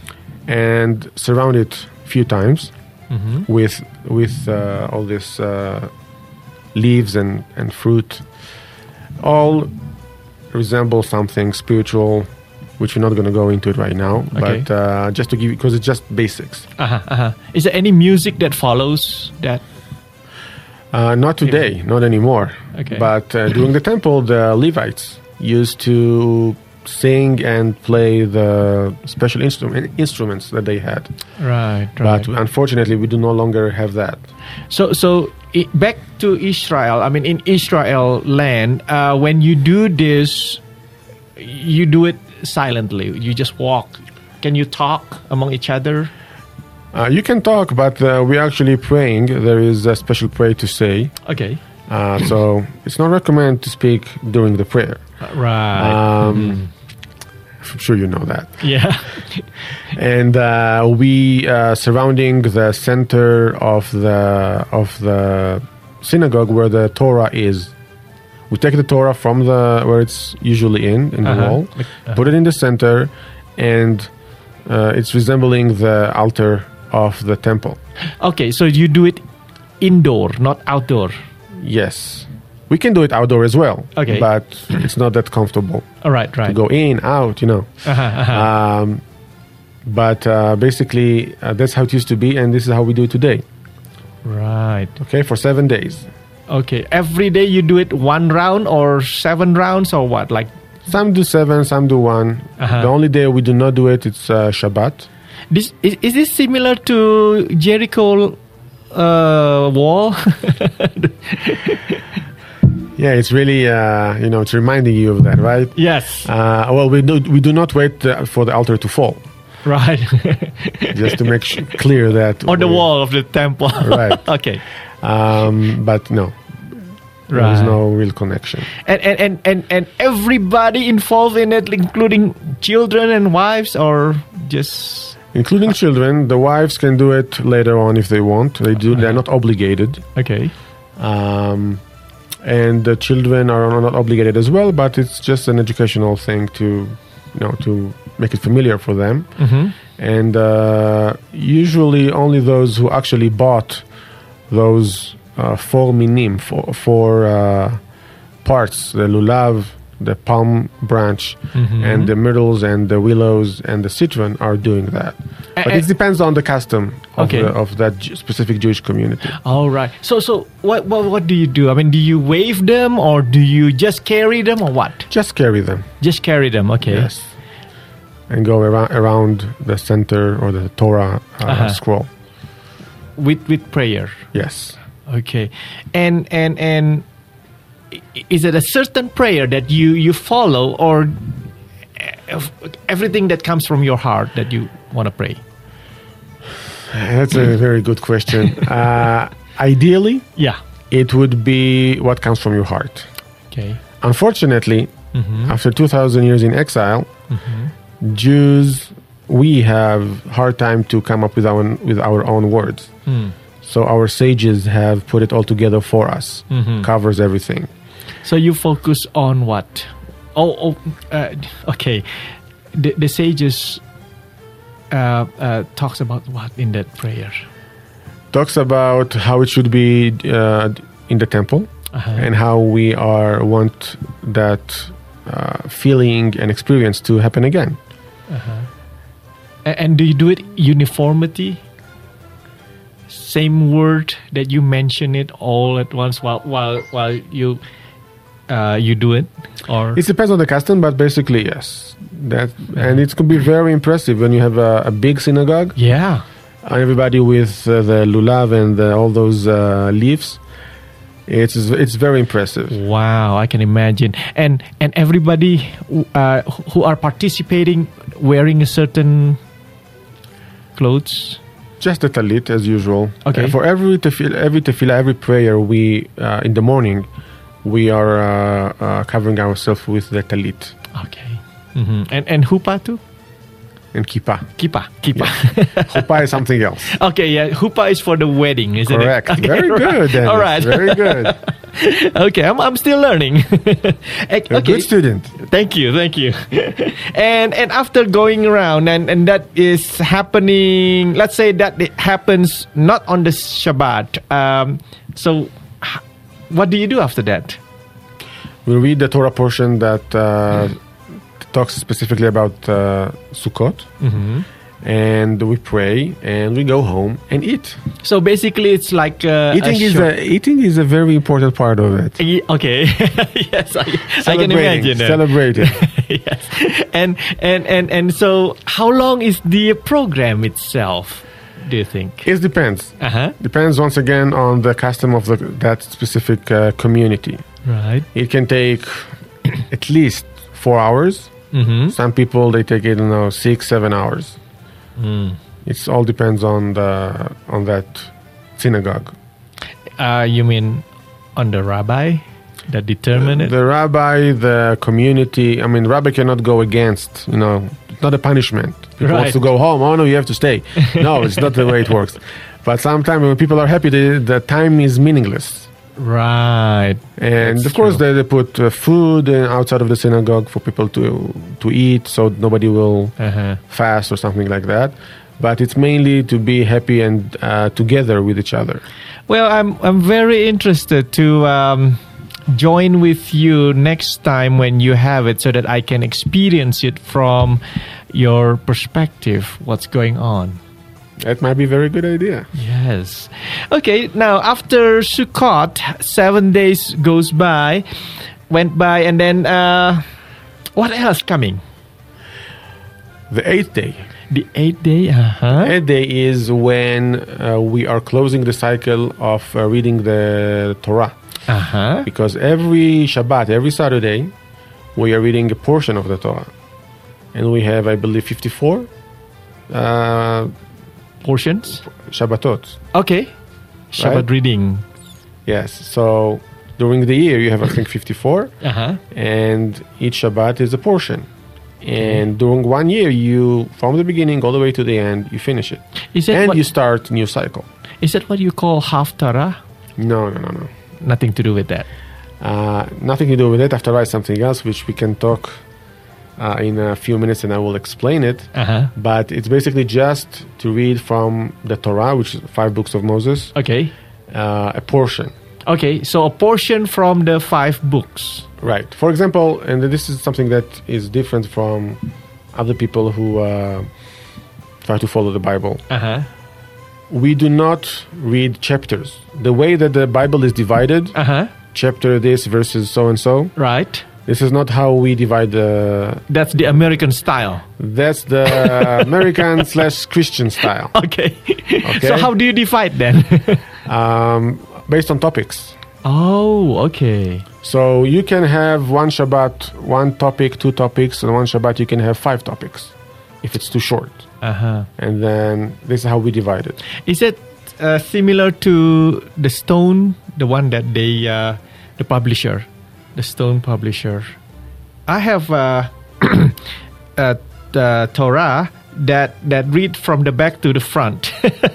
[SPEAKER 3] and surround it a few times mm-hmm. with with uh, all this uh, leaves and, and fruit. All resemble something spiritual, which we're not going to go into it right now.
[SPEAKER 2] Okay.
[SPEAKER 3] But uh, just to give you, because it's just basics.
[SPEAKER 2] Uh-huh, uh-huh. Is there any music that follows that?
[SPEAKER 3] Uh, not today, not anymore.
[SPEAKER 2] Okay.
[SPEAKER 3] But uh, during the temple, the Levites used to sing and play the special instrument, instruments that they had.
[SPEAKER 2] Right, right.
[SPEAKER 3] But unfortunately, we do no longer have that.
[SPEAKER 2] So, so I, back to Israel. I mean, in Israel land, uh, when you do this, you do it silently. You just walk. Can you talk among each other?
[SPEAKER 3] Uh, you can talk, but uh, we're actually praying. There is a special prayer to say.
[SPEAKER 2] Okay.
[SPEAKER 3] Uh, so it's not recommended to speak during the prayer.
[SPEAKER 2] Right.
[SPEAKER 3] Um,
[SPEAKER 2] mm.
[SPEAKER 3] I'm sure you know that.
[SPEAKER 2] Yeah.
[SPEAKER 3] And uh, we uh, surrounding the center of the of the synagogue where the Torah is. We take the Torah from the where it's usually in in the
[SPEAKER 2] Uh-huh.
[SPEAKER 3] wall,
[SPEAKER 2] Uh-huh.
[SPEAKER 3] put it in the center, and uh, it's resembling the altar of the temple.
[SPEAKER 2] Okay, so you do it indoor, not outdoor.
[SPEAKER 3] Yes. We can do it outdoor as well.
[SPEAKER 2] Okay.
[SPEAKER 3] But it's not that comfortable.
[SPEAKER 2] All right, right.
[SPEAKER 3] To go in, out, you know.
[SPEAKER 2] Uh-huh, uh-huh.
[SPEAKER 3] Um, but uh, basically, uh, that's how it used to be, and this is how we do it today.
[SPEAKER 2] Right.
[SPEAKER 3] Okay, for seven days.
[SPEAKER 2] Okay. Every day you do it one round or seven rounds or what? Like,
[SPEAKER 3] Some do seven, some do one.
[SPEAKER 2] Uh-huh.
[SPEAKER 3] The only day we do not do it, it's uh, Shabbat.
[SPEAKER 2] this is, is this similar to Jericho uh, wall?
[SPEAKER 3] Yeah, it's really, uh, you know, it's reminding you of that, right?
[SPEAKER 2] Yes.
[SPEAKER 3] Uh, well, we do, we do not wait uh, for the altar to fall,
[SPEAKER 2] Right.
[SPEAKER 3] just to make sh- clear that.
[SPEAKER 2] On the
[SPEAKER 3] we-
[SPEAKER 2] wall of the temple.
[SPEAKER 3] Right.
[SPEAKER 2] Okay.
[SPEAKER 3] Um, but no, there is
[SPEAKER 2] Right.
[SPEAKER 3] no real connection.
[SPEAKER 2] And, and, and, and, and everybody involved in it, including children and wives, or just...
[SPEAKER 3] Including children, the wives can do it later on if they want. They do. They're not obligated.
[SPEAKER 2] Okay.
[SPEAKER 3] Um, and the children are not obligated as well, but it's just an educational thing to, you know, to make it familiar for them.
[SPEAKER 2] Mm-hmm.
[SPEAKER 3] And uh, usually only those who actually bought those uh, four minim, four, four uh, parts, the lulav, the palm branch,
[SPEAKER 2] Mhm.
[SPEAKER 3] and the myrtles and the willows and the citron are doing that. But
[SPEAKER 2] A-
[SPEAKER 3] it depends on the custom of,
[SPEAKER 2] Okay.
[SPEAKER 3] the, of that Ju- specific Jewish community.
[SPEAKER 2] All right. So, so what, what, what do you do? I mean, do you wave them, or do you just carry them, or what?
[SPEAKER 3] Just carry them.
[SPEAKER 2] Just carry them. Okay.
[SPEAKER 3] Yes. And go around, around the center or the Torah uh,
[SPEAKER 2] Uh-huh.
[SPEAKER 3] scroll.
[SPEAKER 2] With with prayer.
[SPEAKER 3] Yes.
[SPEAKER 2] Okay. And and and i- is it a certain prayer that you you follow, or ev- everything that comes from your heart that you want to pray?
[SPEAKER 3] That's a very good question. Uh, ideally,
[SPEAKER 2] Yeah.
[SPEAKER 3] it would be what comes from your heart.
[SPEAKER 2] Okay.
[SPEAKER 3] Unfortunately,
[SPEAKER 2] Mm-hmm.
[SPEAKER 3] after two thousand years in exile, Jews, we have hard time to come up with our with our own words.
[SPEAKER 2] Hmm.
[SPEAKER 3] So our sages have put it all together for us.
[SPEAKER 2] Mhm.
[SPEAKER 3] Covers everything.
[SPEAKER 2] So you focus on what? Oh, oh uh, okay. The, the sages uh, uh, talks about what in that prayer?
[SPEAKER 3] Talks about how it should be uh, in the temple,
[SPEAKER 2] Uh-huh.
[SPEAKER 3] and how we are want that uh, feeling and experience to happen again.
[SPEAKER 2] A- And do you do it uniformity? Same word that you mention it all at once while while while you uh, you do it, or
[SPEAKER 3] It depends on the custom, but basically yes. That and it can be very impressive when you have a, a big synagogue
[SPEAKER 2] yeah.
[SPEAKER 3] and everybody with uh, the lulav and the, all those uh, leaves. It's it's very impressive.
[SPEAKER 2] Wow, I can imagine. And and everybody uh, who are participating wearing a certain clothes.
[SPEAKER 3] Just the talit as usual.
[SPEAKER 2] Okay.
[SPEAKER 3] Uh, for every tefillah, every tefillah, every prayer, we uh, in the morning, we are uh, uh, covering ourselves with the talit
[SPEAKER 2] Okay. hmm And and hupa too?
[SPEAKER 3] and kippah.
[SPEAKER 2] Kippah. Kippah.
[SPEAKER 3] Chuppah is something else.
[SPEAKER 2] Okay, yeah. Hupa is for the wedding, isn't
[SPEAKER 3] Correct.
[SPEAKER 2] it? Okay,
[SPEAKER 3] Very
[SPEAKER 2] right.
[SPEAKER 3] good. Dennis.
[SPEAKER 2] All right.
[SPEAKER 3] Very good.
[SPEAKER 2] Okay, I'm I'm still learning. Eh,
[SPEAKER 3] You're a
[SPEAKER 2] okay.
[SPEAKER 3] good student.
[SPEAKER 2] Thank you, thank you. and and after going around and and that is happening. Let's say that it happens not on the Shabbat. Um, so, h- what do you do after that?
[SPEAKER 3] We read the Torah portion that uh, talks specifically about uh, Sukkot,
[SPEAKER 2] Mm-hmm.
[SPEAKER 3] and we pray, and we go home and eat.
[SPEAKER 2] So basically, it's like uh,
[SPEAKER 3] Eating
[SPEAKER 2] a
[SPEAKER 3] is
[SPEAKER 2] short-
[SPEAKER 3] a eating is a very important part of it.
[SPEAKER 2] Ye- okay. Yes, I, I can
[SPEAKER 3] Celebrating,
[SPEAKER 2] imagine that.
[SPEAKER 3] Celebrating.
[SPEAKER 2] Yes, and and and and so, how long is the program itself? Do you think?
[SPEAKER 3] It depends.
[SPEAKER 2] Uh huh.
[SPEAKER 3] Depends once again on the custom of the, that specific uh, community.
[SPEAKER 2] Right.
[SPEAKER 3] It can take at least four hours.
[SPEAKER 2] Mm-hmm.
[SPEAKER 3] Some people they take it, you know, six, seven hours.
[SPEAKER 2] Mm.
[SPEAKER 3] It all depends on the on that synagogue.
[SPEAKER 2] Uh, you mean on the rabbi that determine it?
[SPEAKER 3] The rabbi, the community. I mean, rabbi cannot go against. You know, it's not a punishment. If he
[SPEAKER 2] Right.
[SPEAKER 3] wants to go home, oh no, you have to stay. No, it's not the way it works. But sometimes when people are happy, they, the time is meaningless.
[SPEAKER 2] Right.
[SPEAKER 3] And
[SPEAKER 2] That's
[SPEAKER 3] of course,
[SPEAKER 2] true.
[SPEAKER 3] they, they put uh, food uh, outside of the synagogue for people to to eat, so nobody will
[SPEAKER 2] Uh-huh.
[SPEAKER 3] fast or something like that. but it's mainly to be happy and uh, together with each other.
[SPEAKER 2] Well, I'm I'm very interested to um, join with you next time when you have it, so that I can experience it from your perspective. What's going on?
[SPEAKER 3] That might be a very good idea.
[SPEAKER 2] Yes. Okay. Now after Sukkot, seven days goes by, went by, and then uh, what else coming?
[SPEAKER 3] The eighth day.
[SPEAKER 2] The eighth day. Uh huh.
[SPEAKER 3] Eighth day is when uh, we are closing the cycle of uh, reading the Torah.
[SPEAKER 2] Uh huh.
[SPEAKER 3] Because every Shabbat, every Saturday, we are reading a portion of the Torah. And we have, I believe, fifty-four uh,
[SPEAKER 2] Portions.
[SPEAKER 3] Shabbatot.
[SPEAKER 2] Okay. Shabbat
[SPEAKER 3] Right?
[SPEAKER 2] reading.
[SPEAKER 3] Yes. So during the year, you have, I think, fifty-four.
[SPEAKER 2] Uh huh.
[SPEAKER 3] And each Shabbat is a portion. And during one year, you, from the beginning all the way to the end, you finish it.
[SPEAKER 2] Is that
[SPEAKER 3] And
[SPEAKER 2] what,
[SPEAKER 3] you start a new cycle.
[SPEAKER 2] is that what you call Haftarah?
[SPEAKER 3] No, no, no, no.
[SPEAKER 2] Nothing to do with that.
[SPEAKER 3] Uh, nothing to do with it. After I something else, which we can talk uh, in a few minutes, and I will explain it.
[SPEAKER 2] Uh huh.
[SPEAKER 3] But it's basically just to read from the Torah, which is five books of Moses,
[SPEAKER 2] Okay.
[SPEAKER 3] uh, a portion.
[SPEAKER 2] Okay. So a portion from the five books.
[SPEAKER 3] Right. For example, and this is something that is different from other people who uh, try to follow the Bible.
[SPEAKER 2] Uh huh.
[SPEAKER 3] We do not read chapters. The way that the Bible is divided,
[SPEAKER 2] Uh huh.
[SPEAKER 3] chapter this versus so and so,
[SPEAKER 2] Right.
[SPEAKER 3] this is not how we divide the.
[SPEAKER 2] That's the American style.
[SPEAKER 3] That's the American slash Christian style.
[SPEAKER 2] Okay.
[SPEAKER 3] Okay.
[SPEAKER 2] So how do you divide then?
[SPEAKER 3] Um, based on topics.
[SPEAKER 2] Oh, okay.
[SPEAKER 3] So you can have one Shabbat, one topic, two topics, and one Shabbat you can have five topics, if it's too short.
[SPEAKER 2] Uh huh.
[SPEAKER 3] And then this is how we divide it.
[SPEAKER 2] Is it uh, similar to the Stone, the one that they, uh, the publisher, the Stone publisher? I have uh, uh, the Torah that that read from the back to the front,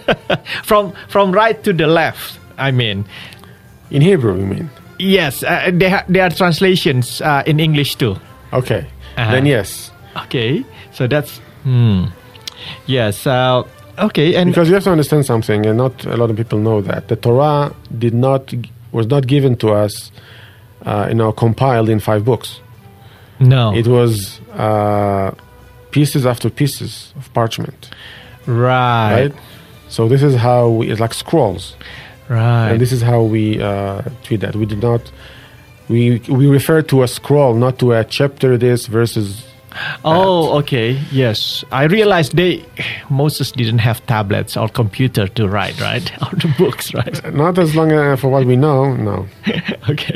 [SPEAKER 2] from from right to the left. I mean,
[SPEAKER 3] In Hebrew, you mean?
[SPEAKER 2] yes, uh, there ha- there are translations uh, in English too.
[SPEAKER 3] Okay.
[SPEAKER 2] Uh-huh.
[SPEAKER 3] Then yes.
[SPEAKER 2] Okay, so that's hmm. Yes. Uh, okay, and
[SPEAKER 3] Because you have to understand something, and not a lot of people know that. The Torah did not was not given to us, uh, you know, compiled in five books.
[SPEAKER 2] no,
[SPEAKER 3] It was uh, pieces after pieces of parchment,
[SPEAKER 2] right,
[SPEAKER 3] right? So this is how we, it's like scrolls.
[SPEAKER 2] right.
[SPEAKER 3] And this is how we uh, treat that. We did not. We we refer to a scroll, not to a chapter. This versus.
[SPEAKER 2] Oh, okay. Yes, I realized they Moses didn't have tablets or computer to write, right? Or the books, right?
[SPEAKER 3] Not as long as for what we know. No.
[SPEAKER 2] Okay.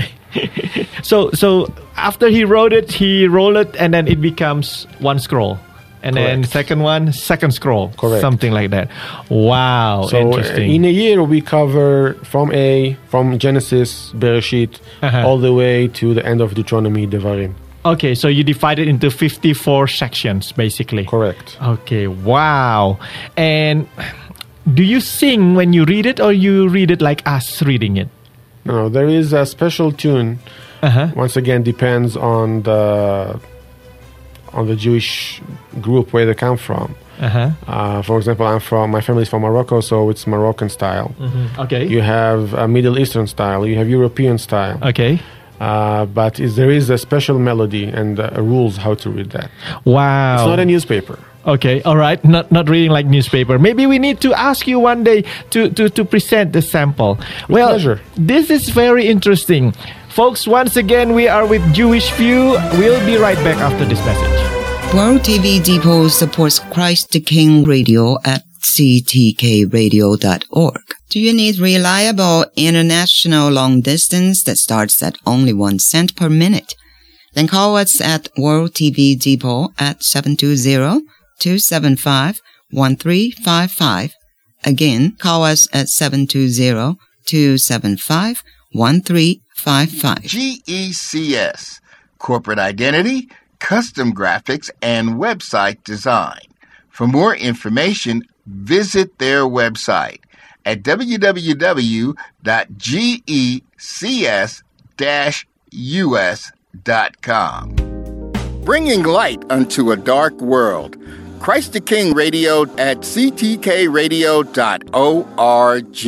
[SPEAKER 2] So so after he wrote it, he rolled it, and then it becomes one scroll, and then
[SPEAKER 3] Correct.
[SPEAKER 2] second one, second scroll,
[SPEAKER 3] Correct.
[SPEAKER 2] something like that. Wow,
[SPEAKER 3] So uh,
[SPEAKER 2] interesting.
[SPEAKER 3] in a year we cover from a from Genesis, Bereshit,
[SPEAKER 2] Uh-huh.
[SPEAKER 3] all the way to the end of Deuteronomy, Devarim.
[SPEAKER 2] Okay, so you divide it into fifty-four sections, basically.
[SPEAKER 3] Correct.
[SPEAKER 2] Okay, wow. And do you sing when you read it, or you read it like us reading it?
[SPEAKER 3] No, there is a special tune.
[SPEAKER 2] Uh-huh.
[SPEAKER 3] Once again, depends on the on the Jewish group where they come from.
[SPEAKER 2] Uh-huh.
[SPEAKER 3] Uh, for example, I'm from my family is from Morocco, so it's Moroccan style.
[SPEAKER 2] Okay.
[SPEAKER 3] You have a Middle Eastern style. You have European style.
[SPEAKER 2] Okay.
[SPEAKER 3] Uh, but is, there is a special melody and uh, rules how to read that.
[SPEAKER 2] Wow.
[SPEAKER 3] It's not a newspaper.
[SPEAKER 2] Okay, all right. Not not reading like newspaper. Maybe we need to ask you one day to to, to present the sample. well,
[SPEAKER 3] pleasure.
[SPEAKER 2] This is very interesting. Folks, once again, we are with Jewish View. We'll be right back after this message.
[SPEAKER 4] World T V Depot supports Christ the King Radio at c t k radio dot org. Do you need reliable international long distance that starts at only one cent per minute? Then call us at World T V Depot at seven two zero, two seven five, one three five five. Again, call us at seven two zero, two seven five, one three five five.
[SPEAKER 1] G E C S, Corporate Identity, Custom Graphics, and Website Design. For more information, visit their website at w w w dot g e c s dash u s dot com. Bringing light unto a dark world. Christ the King Radio at c t k radio dot org.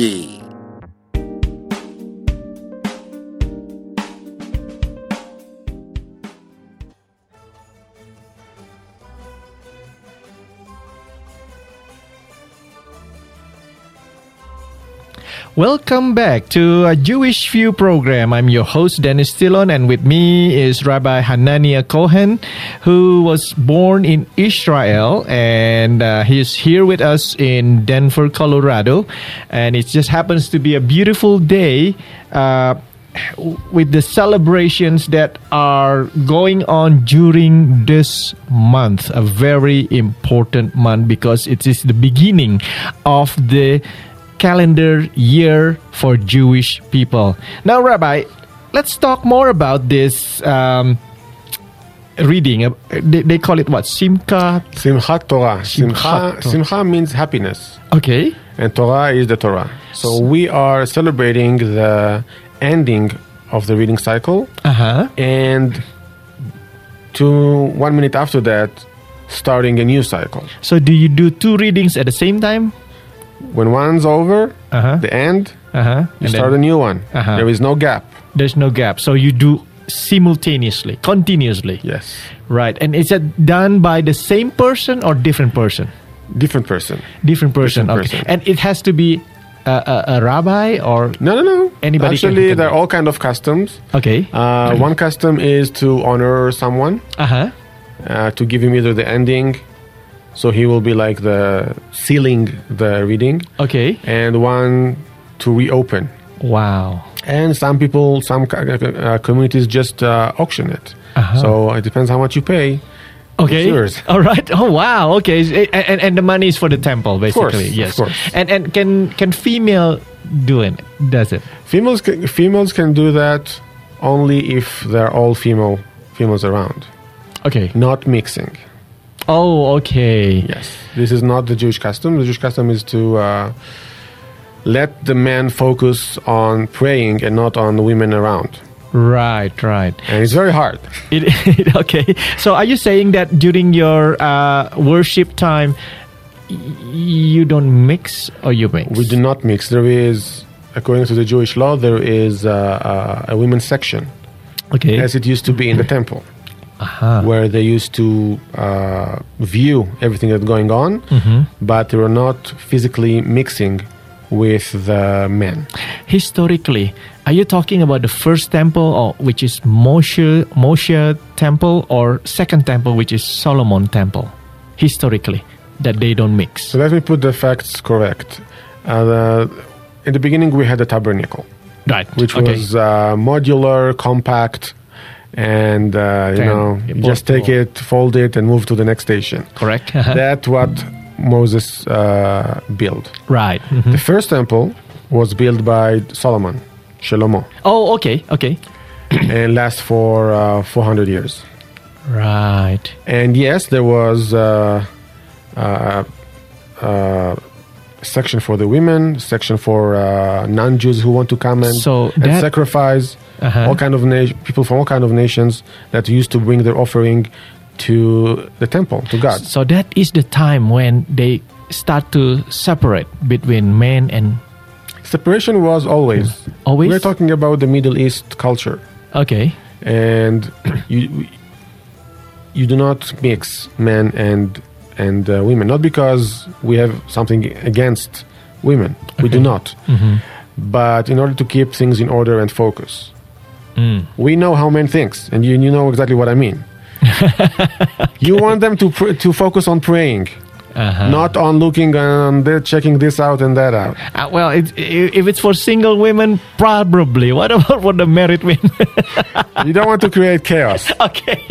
[SPEAKER 2] Welcome back to a Jewish View program. I'm your host, Dennis Tillon, and with me is Rabbi Hanania Cohen, who was born in Israel, and uh, he's here with us in Denver, Colorado. And it just happens to be a beautiful day uh, with the celebrations that are going on during this month, a very important month because it is the beginning of the calendar year for Jewish people. Now, Rabbi, let's talk more about this um, reading. Uh, They, they call it what? Simcha?
[SPEAKER 3] Simchat Torah.
[SPEAKER 2] Simchat
[SPEAKER 3] Simcha, Simcha means happiness.
[SPEAKER 2] Okay.
[SPEAKER 3] And Torah is the Torah. So we are celebrating the ending of the reading cycle.
[SPEAKER 2] Uh-huh.
[SPEAKER 3] And to one minute after that, starting a new cycle.
[SPEAKER 2] So do you do two readings at the same time?
[SPEAKER 3] When one's over,
[SPEAKER 2] Uh-huh.
[SPEAKER 3] the end,
[SPEAKER 2] Uh-huh.
[SPEAKER 3] you
[SPEAKER 2] And
[SPEAKER 3] start
[SPEAKER 2] then
[SPEAKER 3] a new one.
[SPEAKER 2] Uh-huh.
[SPEAKER 3] There is no gap.
[SPEAKER 2] there's no gap. So you do simultaneously, continuously.
[SPEAKER 3] Yes.
[SPEAKER 2] Right. And is it done by the same person or different person?
[SPEAKER 3] Different person.
[SPEAKER 2] Different person.
[SPEAKER 3] Different
[SPEAKER 2] okay.
[SPEAKER 3] person.
[SPEAKER 2] And it has to be a, a, a rabbi or...
[SPEAKER 3] No, no, no.
[SPEAKER 2] Anybody can-
[SPEAKER 3] Actually,
[SPEAKER 2] can
[SPEAKER 3] there are
[SPEAKER 2] do.
[SPEAKER 3] all kind of customs.
[SPEAKER 2] Okay.
[SPEAKER 3] Uh, one custom is to honor someone,
[SPEAKER 2] Uh-huh.
[SPEAKER 3] uh, to give him either the ending, so he will be like the sealing the reading,
[SPEAKER 2] Okay.
[SPEAKER 3] and one to reopen.
[SPEAKER 2] Wow.
[SPEAKER 3] And some people, some co- uh, communities just uh, auction it.
[SPEAKER 2] Uh-huh.
[SPEAKER 3] So it depends how much you pay.
[SPEAKER 2] Okay.
[SPEAKER 3] It's yours.
[SPEAKER 2] All right. Oh wow. Okay. And, and, and the money is for the temple, basically.
[SPEAKER 3] course, of
[SPEAKER 2] Yes.
[SPEAKER 3] course.
[SPEAKER 2] And and can can female do it? Does it?
[SPEAKER 3] Females, can, females can do that only if they're all female females around,
[SPEAKER 2] Okay.
[SPEAKER 3] not mixing.
[SPEAKER 2] Oh, okay.
[SPEAKER 3] Yes, this is not the Jewish custom. The Jewish custom is to uh, let the men focus on praying and not on the women around.
[SPEAKER 2] Right. Right.
[SPEAKER 3] And it's very hard.
[SPEAKER 2] It, okay. So are you saying that during your uh, worship time, y- you don't mix or you mix?
[SPEAKER 3] We do not mix. There is, according to the Jewish law, there is uh, uh, a women's section,
[SPEAKER 2] Okay.
[SPEAKER 3] as it used to be in the temple,
[SPEAKER 2] Uh-huh.
[SPEAKER 3] where they used to uh, view everything that's going on,
[SPEAKER 2] Mm-hmm.
[SPEAKER 3] but they were not physically mixing with the men.
[SPEAKER 2] Historically, are you talking about the first temple, or which is Moshe Moshe temple, or second temple, which is Solomon temple? Historically, that they don't mix.
[SPEAKER 3] So let me put the facts correct. Uh, the, in the beginning, we had the tabernacle,
[SPEAKER 2] Right.
[SPEAKER 3] which
[SPEAKER 2] okay.
[SPEAKER 3] was uh, modular, compact, and uh, you
[SPEAKER 2] Can-
[SPEAKER 3] know, you just take
[SPEAKER 2] portable.
[SPEAKER 3] it, fold it, and move to the next station.
[SPEAKER 2] correct.
[SPEAKER 3] That's what Moses uh, built.
[SPEAKER 2] Right. Mhm.
[SPEAKER 3] The first temple was built by Solomon, Shlomo,
[SPEAKER 2] Oh, okay. Okay.
[SPEAKER 3] and lasts for uh, four hundred years.
[SPEAKER 2] Right.
[SPEAKER 3] And yes, there was uh, uh, uh, section for the women, section for uh, non-Jews who want to come and,
[SPEAKER 2] So
[SPEAKER 3] and
[SPEAKER 2] that-
[SPEAKER 3] sacrifice.
[SPEAKER 2] Uh-huh.
[SPEAKER 3] All kind of na- people from all kind of nations that used to bring their offering to the temple, to God.
[SPEAKER 2] So that is the time when they start to separate between men and
[SPEAKER 3] Separation was always.
[SPEAKER 2] Always?
[SPEAKER 3] We're talking about the Middle East culture,
[SPEAKER 2] okay.
[SPEAKER 3] and you you do not mix men and and uh, women. Not because we have something against women. We do
[SPEAKER 2] Okay.
[SPEAKER 3] not. But in order to keep things in order and focus.
[SPEAKER 2] Mm.
[SPEAKER 3] We know how men thinks, and you, you know exactly what I mean. You want them to pr- to focus on praying,
[SPEAKER 2] Uh-huh.
[SPEAKER 3] not on looking and uh, checking this out and that out.
[SPEAKER 2] Uh, well, it, i- if it's for single women, probably. What about for the married women?
[SPEAKER 3] You don't want to create chaos,
[SPEAKER 2] Okay.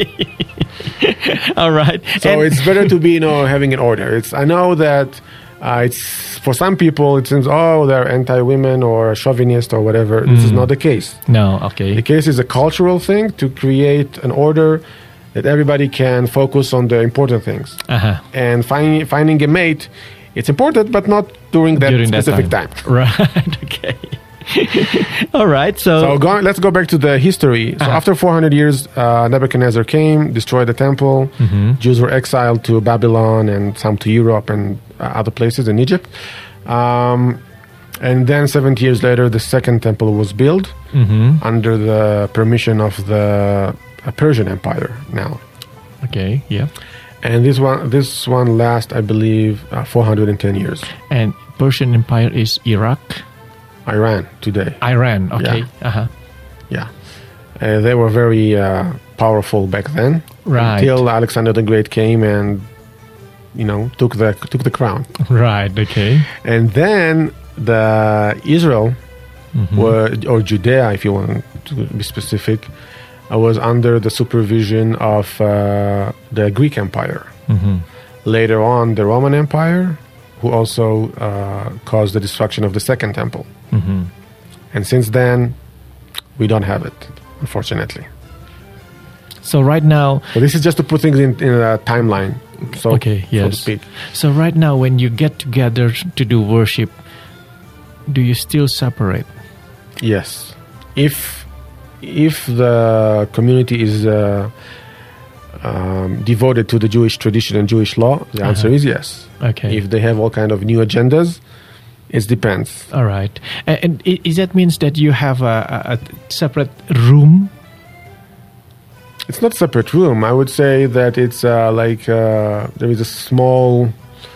[SPEAKER 2] All right.
[SPEAKER 3] so
[SPEAKER 2] And-
[SPEAKER 3] it's better to be, you know, having an order. It's I know that uh, it's for some people it seems oh they're anti-women or chauvinist or whatever. This is not the case.
[SPEAKER 2] no. Okay.
[SPEAKER 3] The case is a cultural thing to create an order that everybody can focus on the important things.
[SPEAKER 2] Uh-huh.
[SPEAKER 3] And finding finding a mate, it's important, but not during that
[SPEAKER 2] During that
[SPEAKER 3] specific
[SPEAKER 2] time.
[SPEAKER 3] time.
[SPEAKER 2] Right. Okay. All right. So,
[SPEAKER 3] So go, let's go back to the history. So
[SPEAKER 2] Uh-huh.
[SPEAKER 3] after four hundred years, uh, Nebuchadnezzar came, destroyed the temple.
[SPEAKER 2] Mm-hmm.
[SPEAKER 3] Jews were exiled to Babylon and some to Europe and uh, other places in Egypt. Um, and then seventy years later, the second temple was built
[SPEAKER 2] Mm-hmm.
[SPEAKER 3] under the permission of the uh, Persian Empire now.
[SPEAKER 2] okay, yeah.
[SPEAKER 3] And this one, this one lasts, I believe, uh, four hundred ten years.
[SPEAKER 2] And Persian Empire is Iraq,
[SPEAKER 3] Iran today.
[SPEAKER 2] Iran. Okay.
[SPEAKER 3] Yeah.
[SPEAKER 2] Uh huh.
[SPEAKER 3] Yeah. Uh, they were very uh, powerful back then.
[SPEAKER 2] Right.
[SPEAKER 3] Until Alexander the Great came and, you know, took the took the crown.
[SPEAKER 2] Right. Okay.
[SPEAKER 3] And then the Israel,
[SPEAKER 2] Mm-hmm.
[SPEAKER 3] were, or Judea, if you want to be specific, uh, was under the supervision of uh, the Greek Empire.
[SPEAKER 2] Mm-hmm.
[SPEAKER 3] Later on, the Roman Empire, who also uh, caused the destruction of the Second Temple.
[SPEAKER 2] Mm-hmm.
[SPEAKER 3] And since then, we don't have it, unfortunately.
[SPEAKER 2] So right now,
[SPEAKER 3] So this is just to put things in, in a timeline, so,
[SPEAKER 2] okay,
[SPEAKER 3] so to
[SPEAKER 2] yes.
[SPEAKER 3] speak.
[SPEAKER 2] So right now, when you get together to do worship, do you still separate?
[SPEAKER 3] Yes, if if the community is uh, um, devoted to the Jewish tradition and Jewish law, the answer
[SPEAKER 2] Uh-huh.
[SPEAKER 3] is yes.
[SPEAKER 2] Okay.
[SPEAKER 3] If they have all kind of new agendas, it depends.
[SPEAKER 2] All right. And, and i- is that means that you have a, a, a separate room?
[SPEAKER 3] It's not a separate room. I would say that it's uh, like uh, there is a small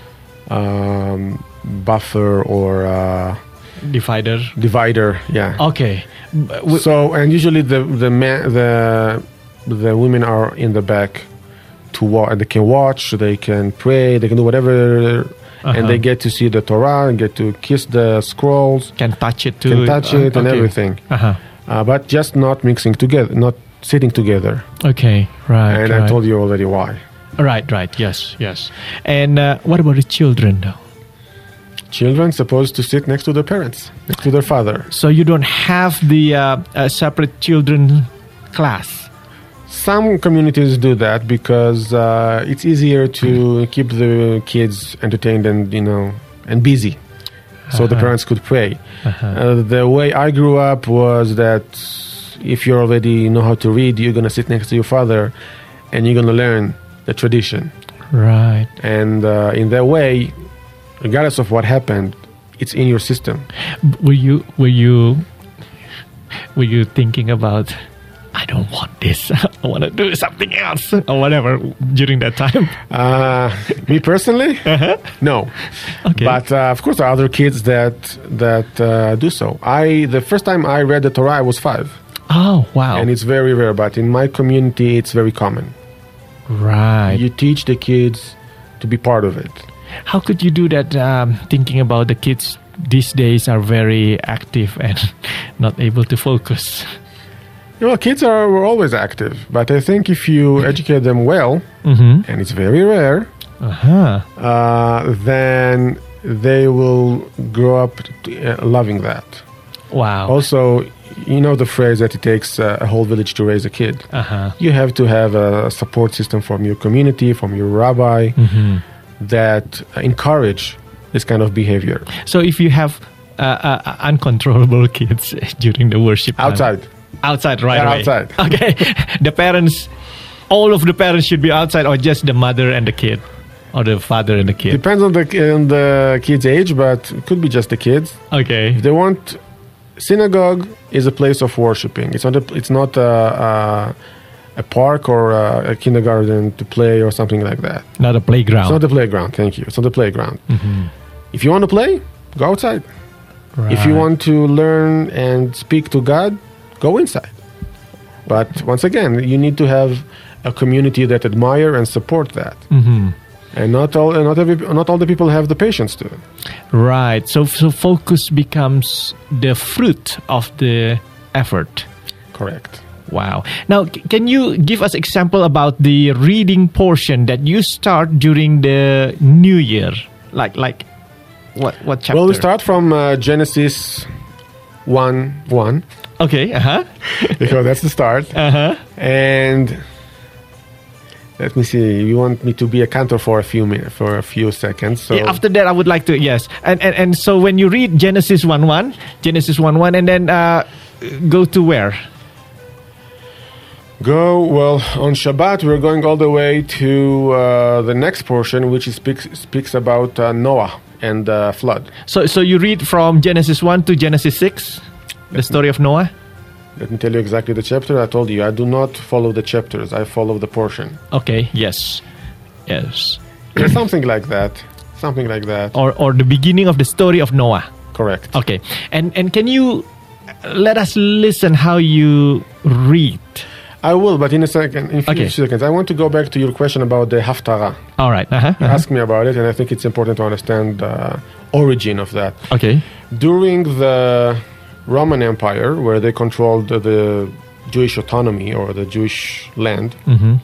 [SPEAKER 3] um, buffer or uh,
[SPEAKER 2] Divider.
[SPEAKER 3] divider. Yeah.
[SPEAKER 2] Okay. B- w-
[SPEAKER 3] So and usually the the man, the the women are in the back to watch. They can watch. They can pray. They can do whatever,
[SPEAKER 2] Uh-huh.
[SPEAKER 3] and they get to see the Torah and get to kiss the scrolls,
[SPEAKER 2] can touch it too.
[SPEAKER 3] can touch it and
[SPEAKER 2] okay.
[SPEAKER 3] everything.
[SPEAKER 2] Uh-huh.
[SPEAKER 3] Uh, but just not mixing together, not sitting together.
[SPEAKER 2] Okay. Right.
[SPEAKER 3] and
[SPEAKER 2] right.
[SPEAKER 3] I told you already why.
[SPEAKER 2] Right. Right. Yes. Yes. And uh, what about the children, though?
[SPEAKER 3] Children supposed to sit next to their parents, next to their father.
[SPEAKER 2] So you don't have the uh, uh, separate children class.
[SPEAKER 3] Some communities do that because uh, it's easier to keep the kids entertained and you know and busy, so the
[SPEAKER 2] Uh-huh.
[SPEAKER 3] parents could pray.
[SPEAKER 2] Uh-huh.
[SPEAKER 3] Uh, the way I grew up was that if you already know how to read, you're gonna sit next to your father, and you're gonna learn the tradition.
[SPEAKER 2] Right.
[SPEAKER 3] And uh, in that way, regardless of what happened, it's in your system.
[SPEAKER 2] B- Were you were you were you thinking about? I don't want this. I want to do something else or whatever during that time.
[SPEAKER 3] Uh, me personally, no.
[SPEAKER 2] Okay.
[SPEAKER 3] But uh, of course, there are other kids that that uh, do so. I the first time I read the Torah, I was five,
[SPEAKER 2] Oh wow.
[SPEAKER 3] and it's very rare. But in my community, it's very common.
[SPEAKER 2] right.
[SPEAKER 3] You teach the kids to be part of it.
[SPEAKER 2] How could you do that? Um, thinking about the kids these days are very active and not able to focus.
[SPEAKER 3] You know, kids are were always active, but I think if you educate them well,
[SPEAKER 2] Mm-hmm.
[SPEAKER 3] and it's very rare,
[SPEAKER 2] Uh-huh.
[SPEAKER 3] uh, then they will grow up t- uh, loving that.
[SPEAKER 2] Wow.
[SPEAKER 3] Also, you know the phrase that it takes uh, a whole village to raise a kid.
[SPEAKER 2] Uh-huh.
[SPEAKER 3] You have to have a support system from your community, from your rabbi,
[SPEAKER 2] Mm-hmm.
[SPEAKER 3] that encourage this kind of behavior.
[SPEAKER 2] So if you have uh, uh, uncontrollable kids during the worship time-
[SPEAKER 3] Outside.
[SPEAKER 2] outside right
[SPEAKER 3] Yeah,
[SPEAKER 2] away.
[SPEAKER 3] outside.
[SPEAKER 2] Okay. The parents, all of the parents should be outside, or just the mother and the kid, or the father and the kid.
[SPEAKER 3] Depends on the on the kid's age, but it could be just the kids.
[SPEAKER 2] Okay.
[SPEAKER 3] If they want, synagogue is a place of worshiping. It's not a, it's not a, a, a park or a, a kindergarten to play or something like that.
[SPEAKER 2] Not a playground.
[SPEAKER 3] It's not a playground. Thank you. It's not a playground.
[SPEAKER 2] Mhm.
[SPEAKER 3] If you want to play, go outside. If you
[SPEAKER 2] Right.
[SPEAKER 3] want to learn and speak to God, go inside. But once again, you need to have a community that admire and support that.
[SPEAKER 2] Mhm.
[SPEAKER 3] And not all, not every, not all the people have the patience to.
[SPEAKER 2] Right. So, so focus becomes the fruit of the effort.
[SPEAKER 3] Correct.
[SPEAKER 2] Wow. Now, c- can you give us example about the reading portion that you start during the New Year? Like, like, what, what chapter?
[SPEAKER 3] Well, we start from uh, Genesis one one
[SPEAKER 2] Okay. Uh huh.
[SPEAKER 3] because that's the start,
[SPEAKER 2] Uh huh.
[SPEAKER 3] and Let me see. You want me to be a cantor for a few minutes, for a few seconds. So
[SPEAKER 2] Yeah, after that, I would like to, yes. And and, and so when you read Genesis one one, Genesis one one, and then uh, go to where?
[SPEAKER 3] go well on Shabbat. We're going all the way to uh, the next portion, which is speaks speaks about uh, Noah and the flood.
[SPEAKER 2] So so you read from Genesis one to Genesis six, the story of Noah?
[SPEAKER 3] Let me tell you exactly the chapter. I told you I do not follow the chapters. I follow the portion.
[SPEAKER 2] Okay, yes. Yes.
[SPEAKER 3] Yeah, something like that. Something like that.
[SPEAKER 2] Or or the beginning of the story of Noah.
[SPEAKER 3] Correct.
[SPEAKER 2] Okay. And and can you let us listen how you read?
[SPEAKER 3] I will, but in a second, in a few
[SPEAKER 2] Okay.
[SPEAKER 3] seconds. I want to go back to your question about the Haftarah.
[SPEAKER 2] All right. Uh-huh,
[SPEAKER 3] You
[SPEAKER 2] uh-huh.
[SPEAKER 3] asked me about it, and I think it's important to understand the origin of that.
[SPEAKER 2] Okay.
[SPEAKER 3] During the Roman Empire, where they controlled the, the Jewish autonomy or the Jewish land,
[SPEAKER 2] Mm-hmm.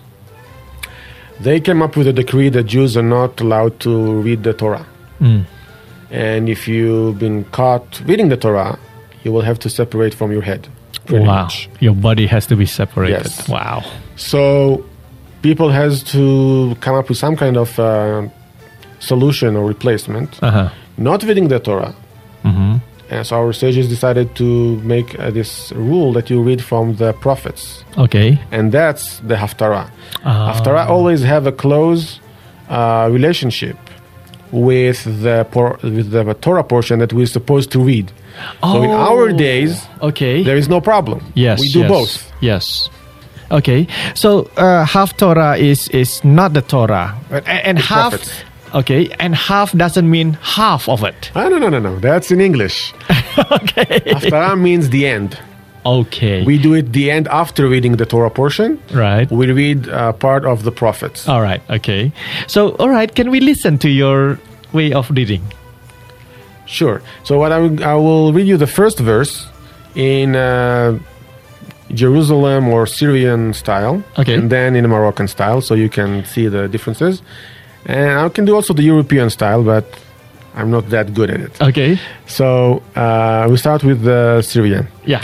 [SPEAKER 3] they came up with a decree that Jews are not allowed to read the Torah.
[SPEAKER 2] Mm.
[SPEAKER 3] And if you've been caught reading the Torah, you will have to separate from your head. pretty
[SPEAKER 2] Wow.
[SPEAKER 3] much.
[SPEAKER 2] Your body has to be separated.
[SPEAKER 3] Yes.
[SPEAKER 2] Wow.
[SPEAKER 3] So people has to come up with some kind of uh, solution or replacement,
[SPEAKER 2] Uh-huh.
[SPEAKER 3] not reading the Torah.
[SPEAKER 2] Mm-hmm.
[SPEAKER 3] And so our sages decided to make uh, this rule that you read from the prophets.
[SPEAKER 2] Okay.
[SPEAKER 3] And that's the Haftarah.
[SPEAKER 2] Ah.
[SPEAKER 3] Haftarah always have a close uh, relationship with the, por- with the Torah portion that we're supposed to read. So in our days,
[SPEAKER 2] Okay.
[SPEAKER 3] there is no problem.
[SPEAKER 2] Yes.
[SPEAKER 3] We do
[SPEAKER 2] yes,
[SPEAKER 3] both.
[SPEAKER 2] Yes. Okay. So uh, half Torah is is not the Torah, and, and
[SPEAKER 3] It's
[SPEAKER 2] half.
[SPEAKER 3] prophets.
[SPEAKER 2] Okay, and half doesn't mean half of it.
[SPEAKER 3] Ah, no, no, no, no. That's in English.
[SPEAKER 2] Okay.
[SPEAKER 3] Haftarah means the end.
[SPEAKER 2] Okay.
[SPEAKER 3] We do it the end after reading the Torah portion.
[SPEAKER 2] right.
[SPEAKER 3] We read uh, part of the prophets.
[SPEAKER 2] All right. Okay. So, all right. Can we listen to your way of reading?
[SPEAKER 3] Sure. So what I will, I will read you the first verse in uh, Jerusalem or Syrian style,
[SPEAKER 2] Okay.
[SPEAKER 3] and then in a Moroccan style, so you can see the differences. And I can do also the European style, but I'm not that good at it.
[SPEAKER 2] Okay.
[SPEAKER 3] So uh, we start with the Syrian.
[SPEAKER 2] Yeah.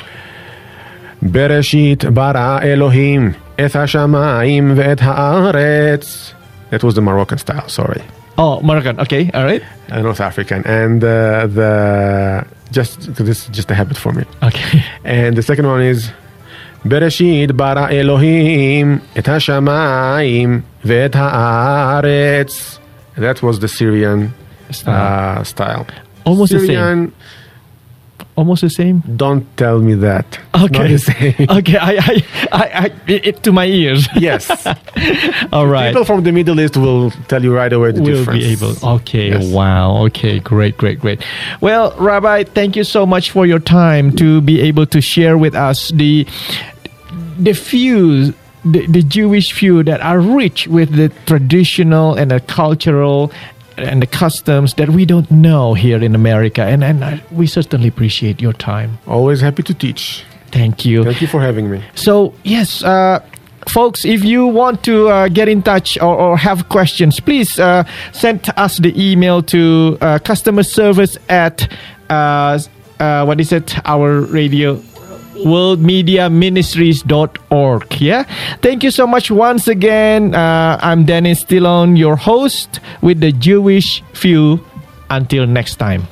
[SPEAKER 3] Bereshit bara Elohim et hashamayim ve'et haaretz. That was the Moroccan style. Sorry.
[SPEAKER 2] Oh, Moroccan. Okay. All right.
[SPEAKER 3] Uh, North African, and uh, the just because this is just a habit for me.
[SPEAKER 2] Okay.
[SPEAKER 3] And the second one is Bereshit bara Elohim et hashamayim ve'et haaretz. That was the Syrian
[SPEAKER 2] Style.
[SPEAKER 3] uh, style.
[SPEAKER 2] Almost the same.
[SPEAKER 3] Syrian,
[SPEAKER 2] Almost the same.
[SPEAKER 3] don't tell me that. It's
[SPEAKER 2] Okay.
[SPEAKER 3] not the same.
[SPEAKER 2] Okay. I, I, I, I it, it to my ears.
[SPEAKER 3] Yes.
[SPEAKER 2] All right.
[SPEAKER 3] People from the Middle East will tell you right away the
[SPEAKER 2] Will
[SPEAKER 3] difference.
[SPEAKER 2] be able. Okay.
[SPEAKER 3] Yes.
[SPEAKER 2] Wow. Okay. Great. Great. Great. Well, Rabbi, thank you so much for your time to be able to share with us the the views, the, the Jewish view that are rich with the traditional and the cultural and the customs that we don't know here in America. And and I, we certainly appreciate your time.
[SPEAKER 3] Always happy to teach.
[SPEAKER 2] Thank you.
[SPEAKER 3] Thank you for having me.
[SPEAKER 2] So, yes, uh, folks, if you want to uh, get in touch or, or have questions, please uh, send us the email to uh, customer service at, uh, uh, what is it, our radio, world media ministries dot org. Yeah. Thank you so much once again. Uh, I'm Dennis Dillon, your host with the Jewish View. Until next time.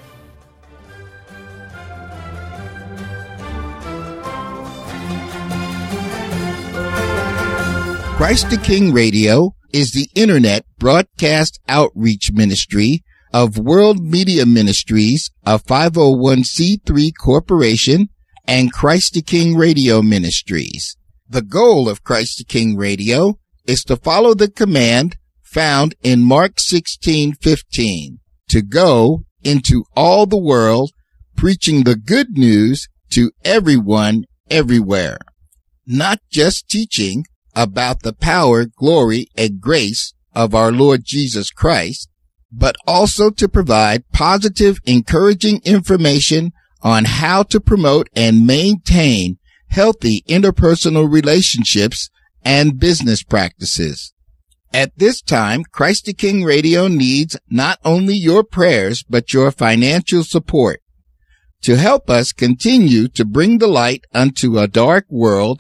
[SPEAKER 1] Christ the King Radio is the internet broadcast outreach ministry of World Media Ministries, a five oh one c three corporation, and Christ the King Radio Ministries. The goal of Christ the King Radio is to follow the command found in Mark sixteen fifteen, to go into all the world, preaching the good news to everyone, everywhere. Not just teaching about the power, glory, and grace of our Lord Jesus Christ, but also to provide positive, encouraging information on how to promote and maintain healthy interpersonal relationships and business practices. At this time, Christ the King Radio needs not only your prayers, but your financial support. To help us continue to bring the light unto a dark world,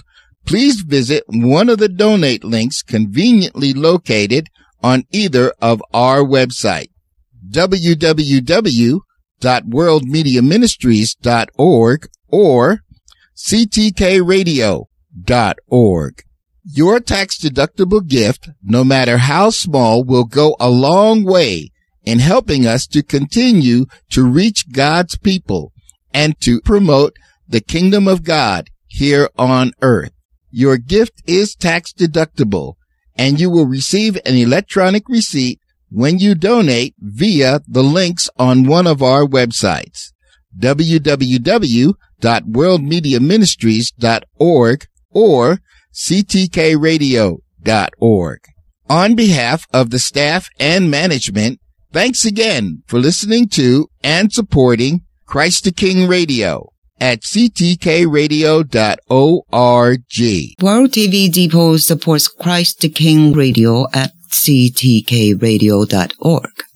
[SPEAKER 1] please visit one of the donate links conveniently located on either of our websites, w w w dot world media ministries dot org or c t k radio dot org. Your tax-deductible gift, no matter how small, will go a long way in helping us to continue to reach God's people and to promote the kingdom of God here on earth. Your gift is tax-deductible, and you will receive an electronic receipt when you donate via the links on one of our websites, w w w dot world media ministries dot org or c t k radio dot org. On behalf of the staff and management, thanks again for listening to and supporting Christ the King Radio at c t k radio dot org.
[SPEAKER 4] World T V Depot supports Christ the King Radio at c t k radio dot org.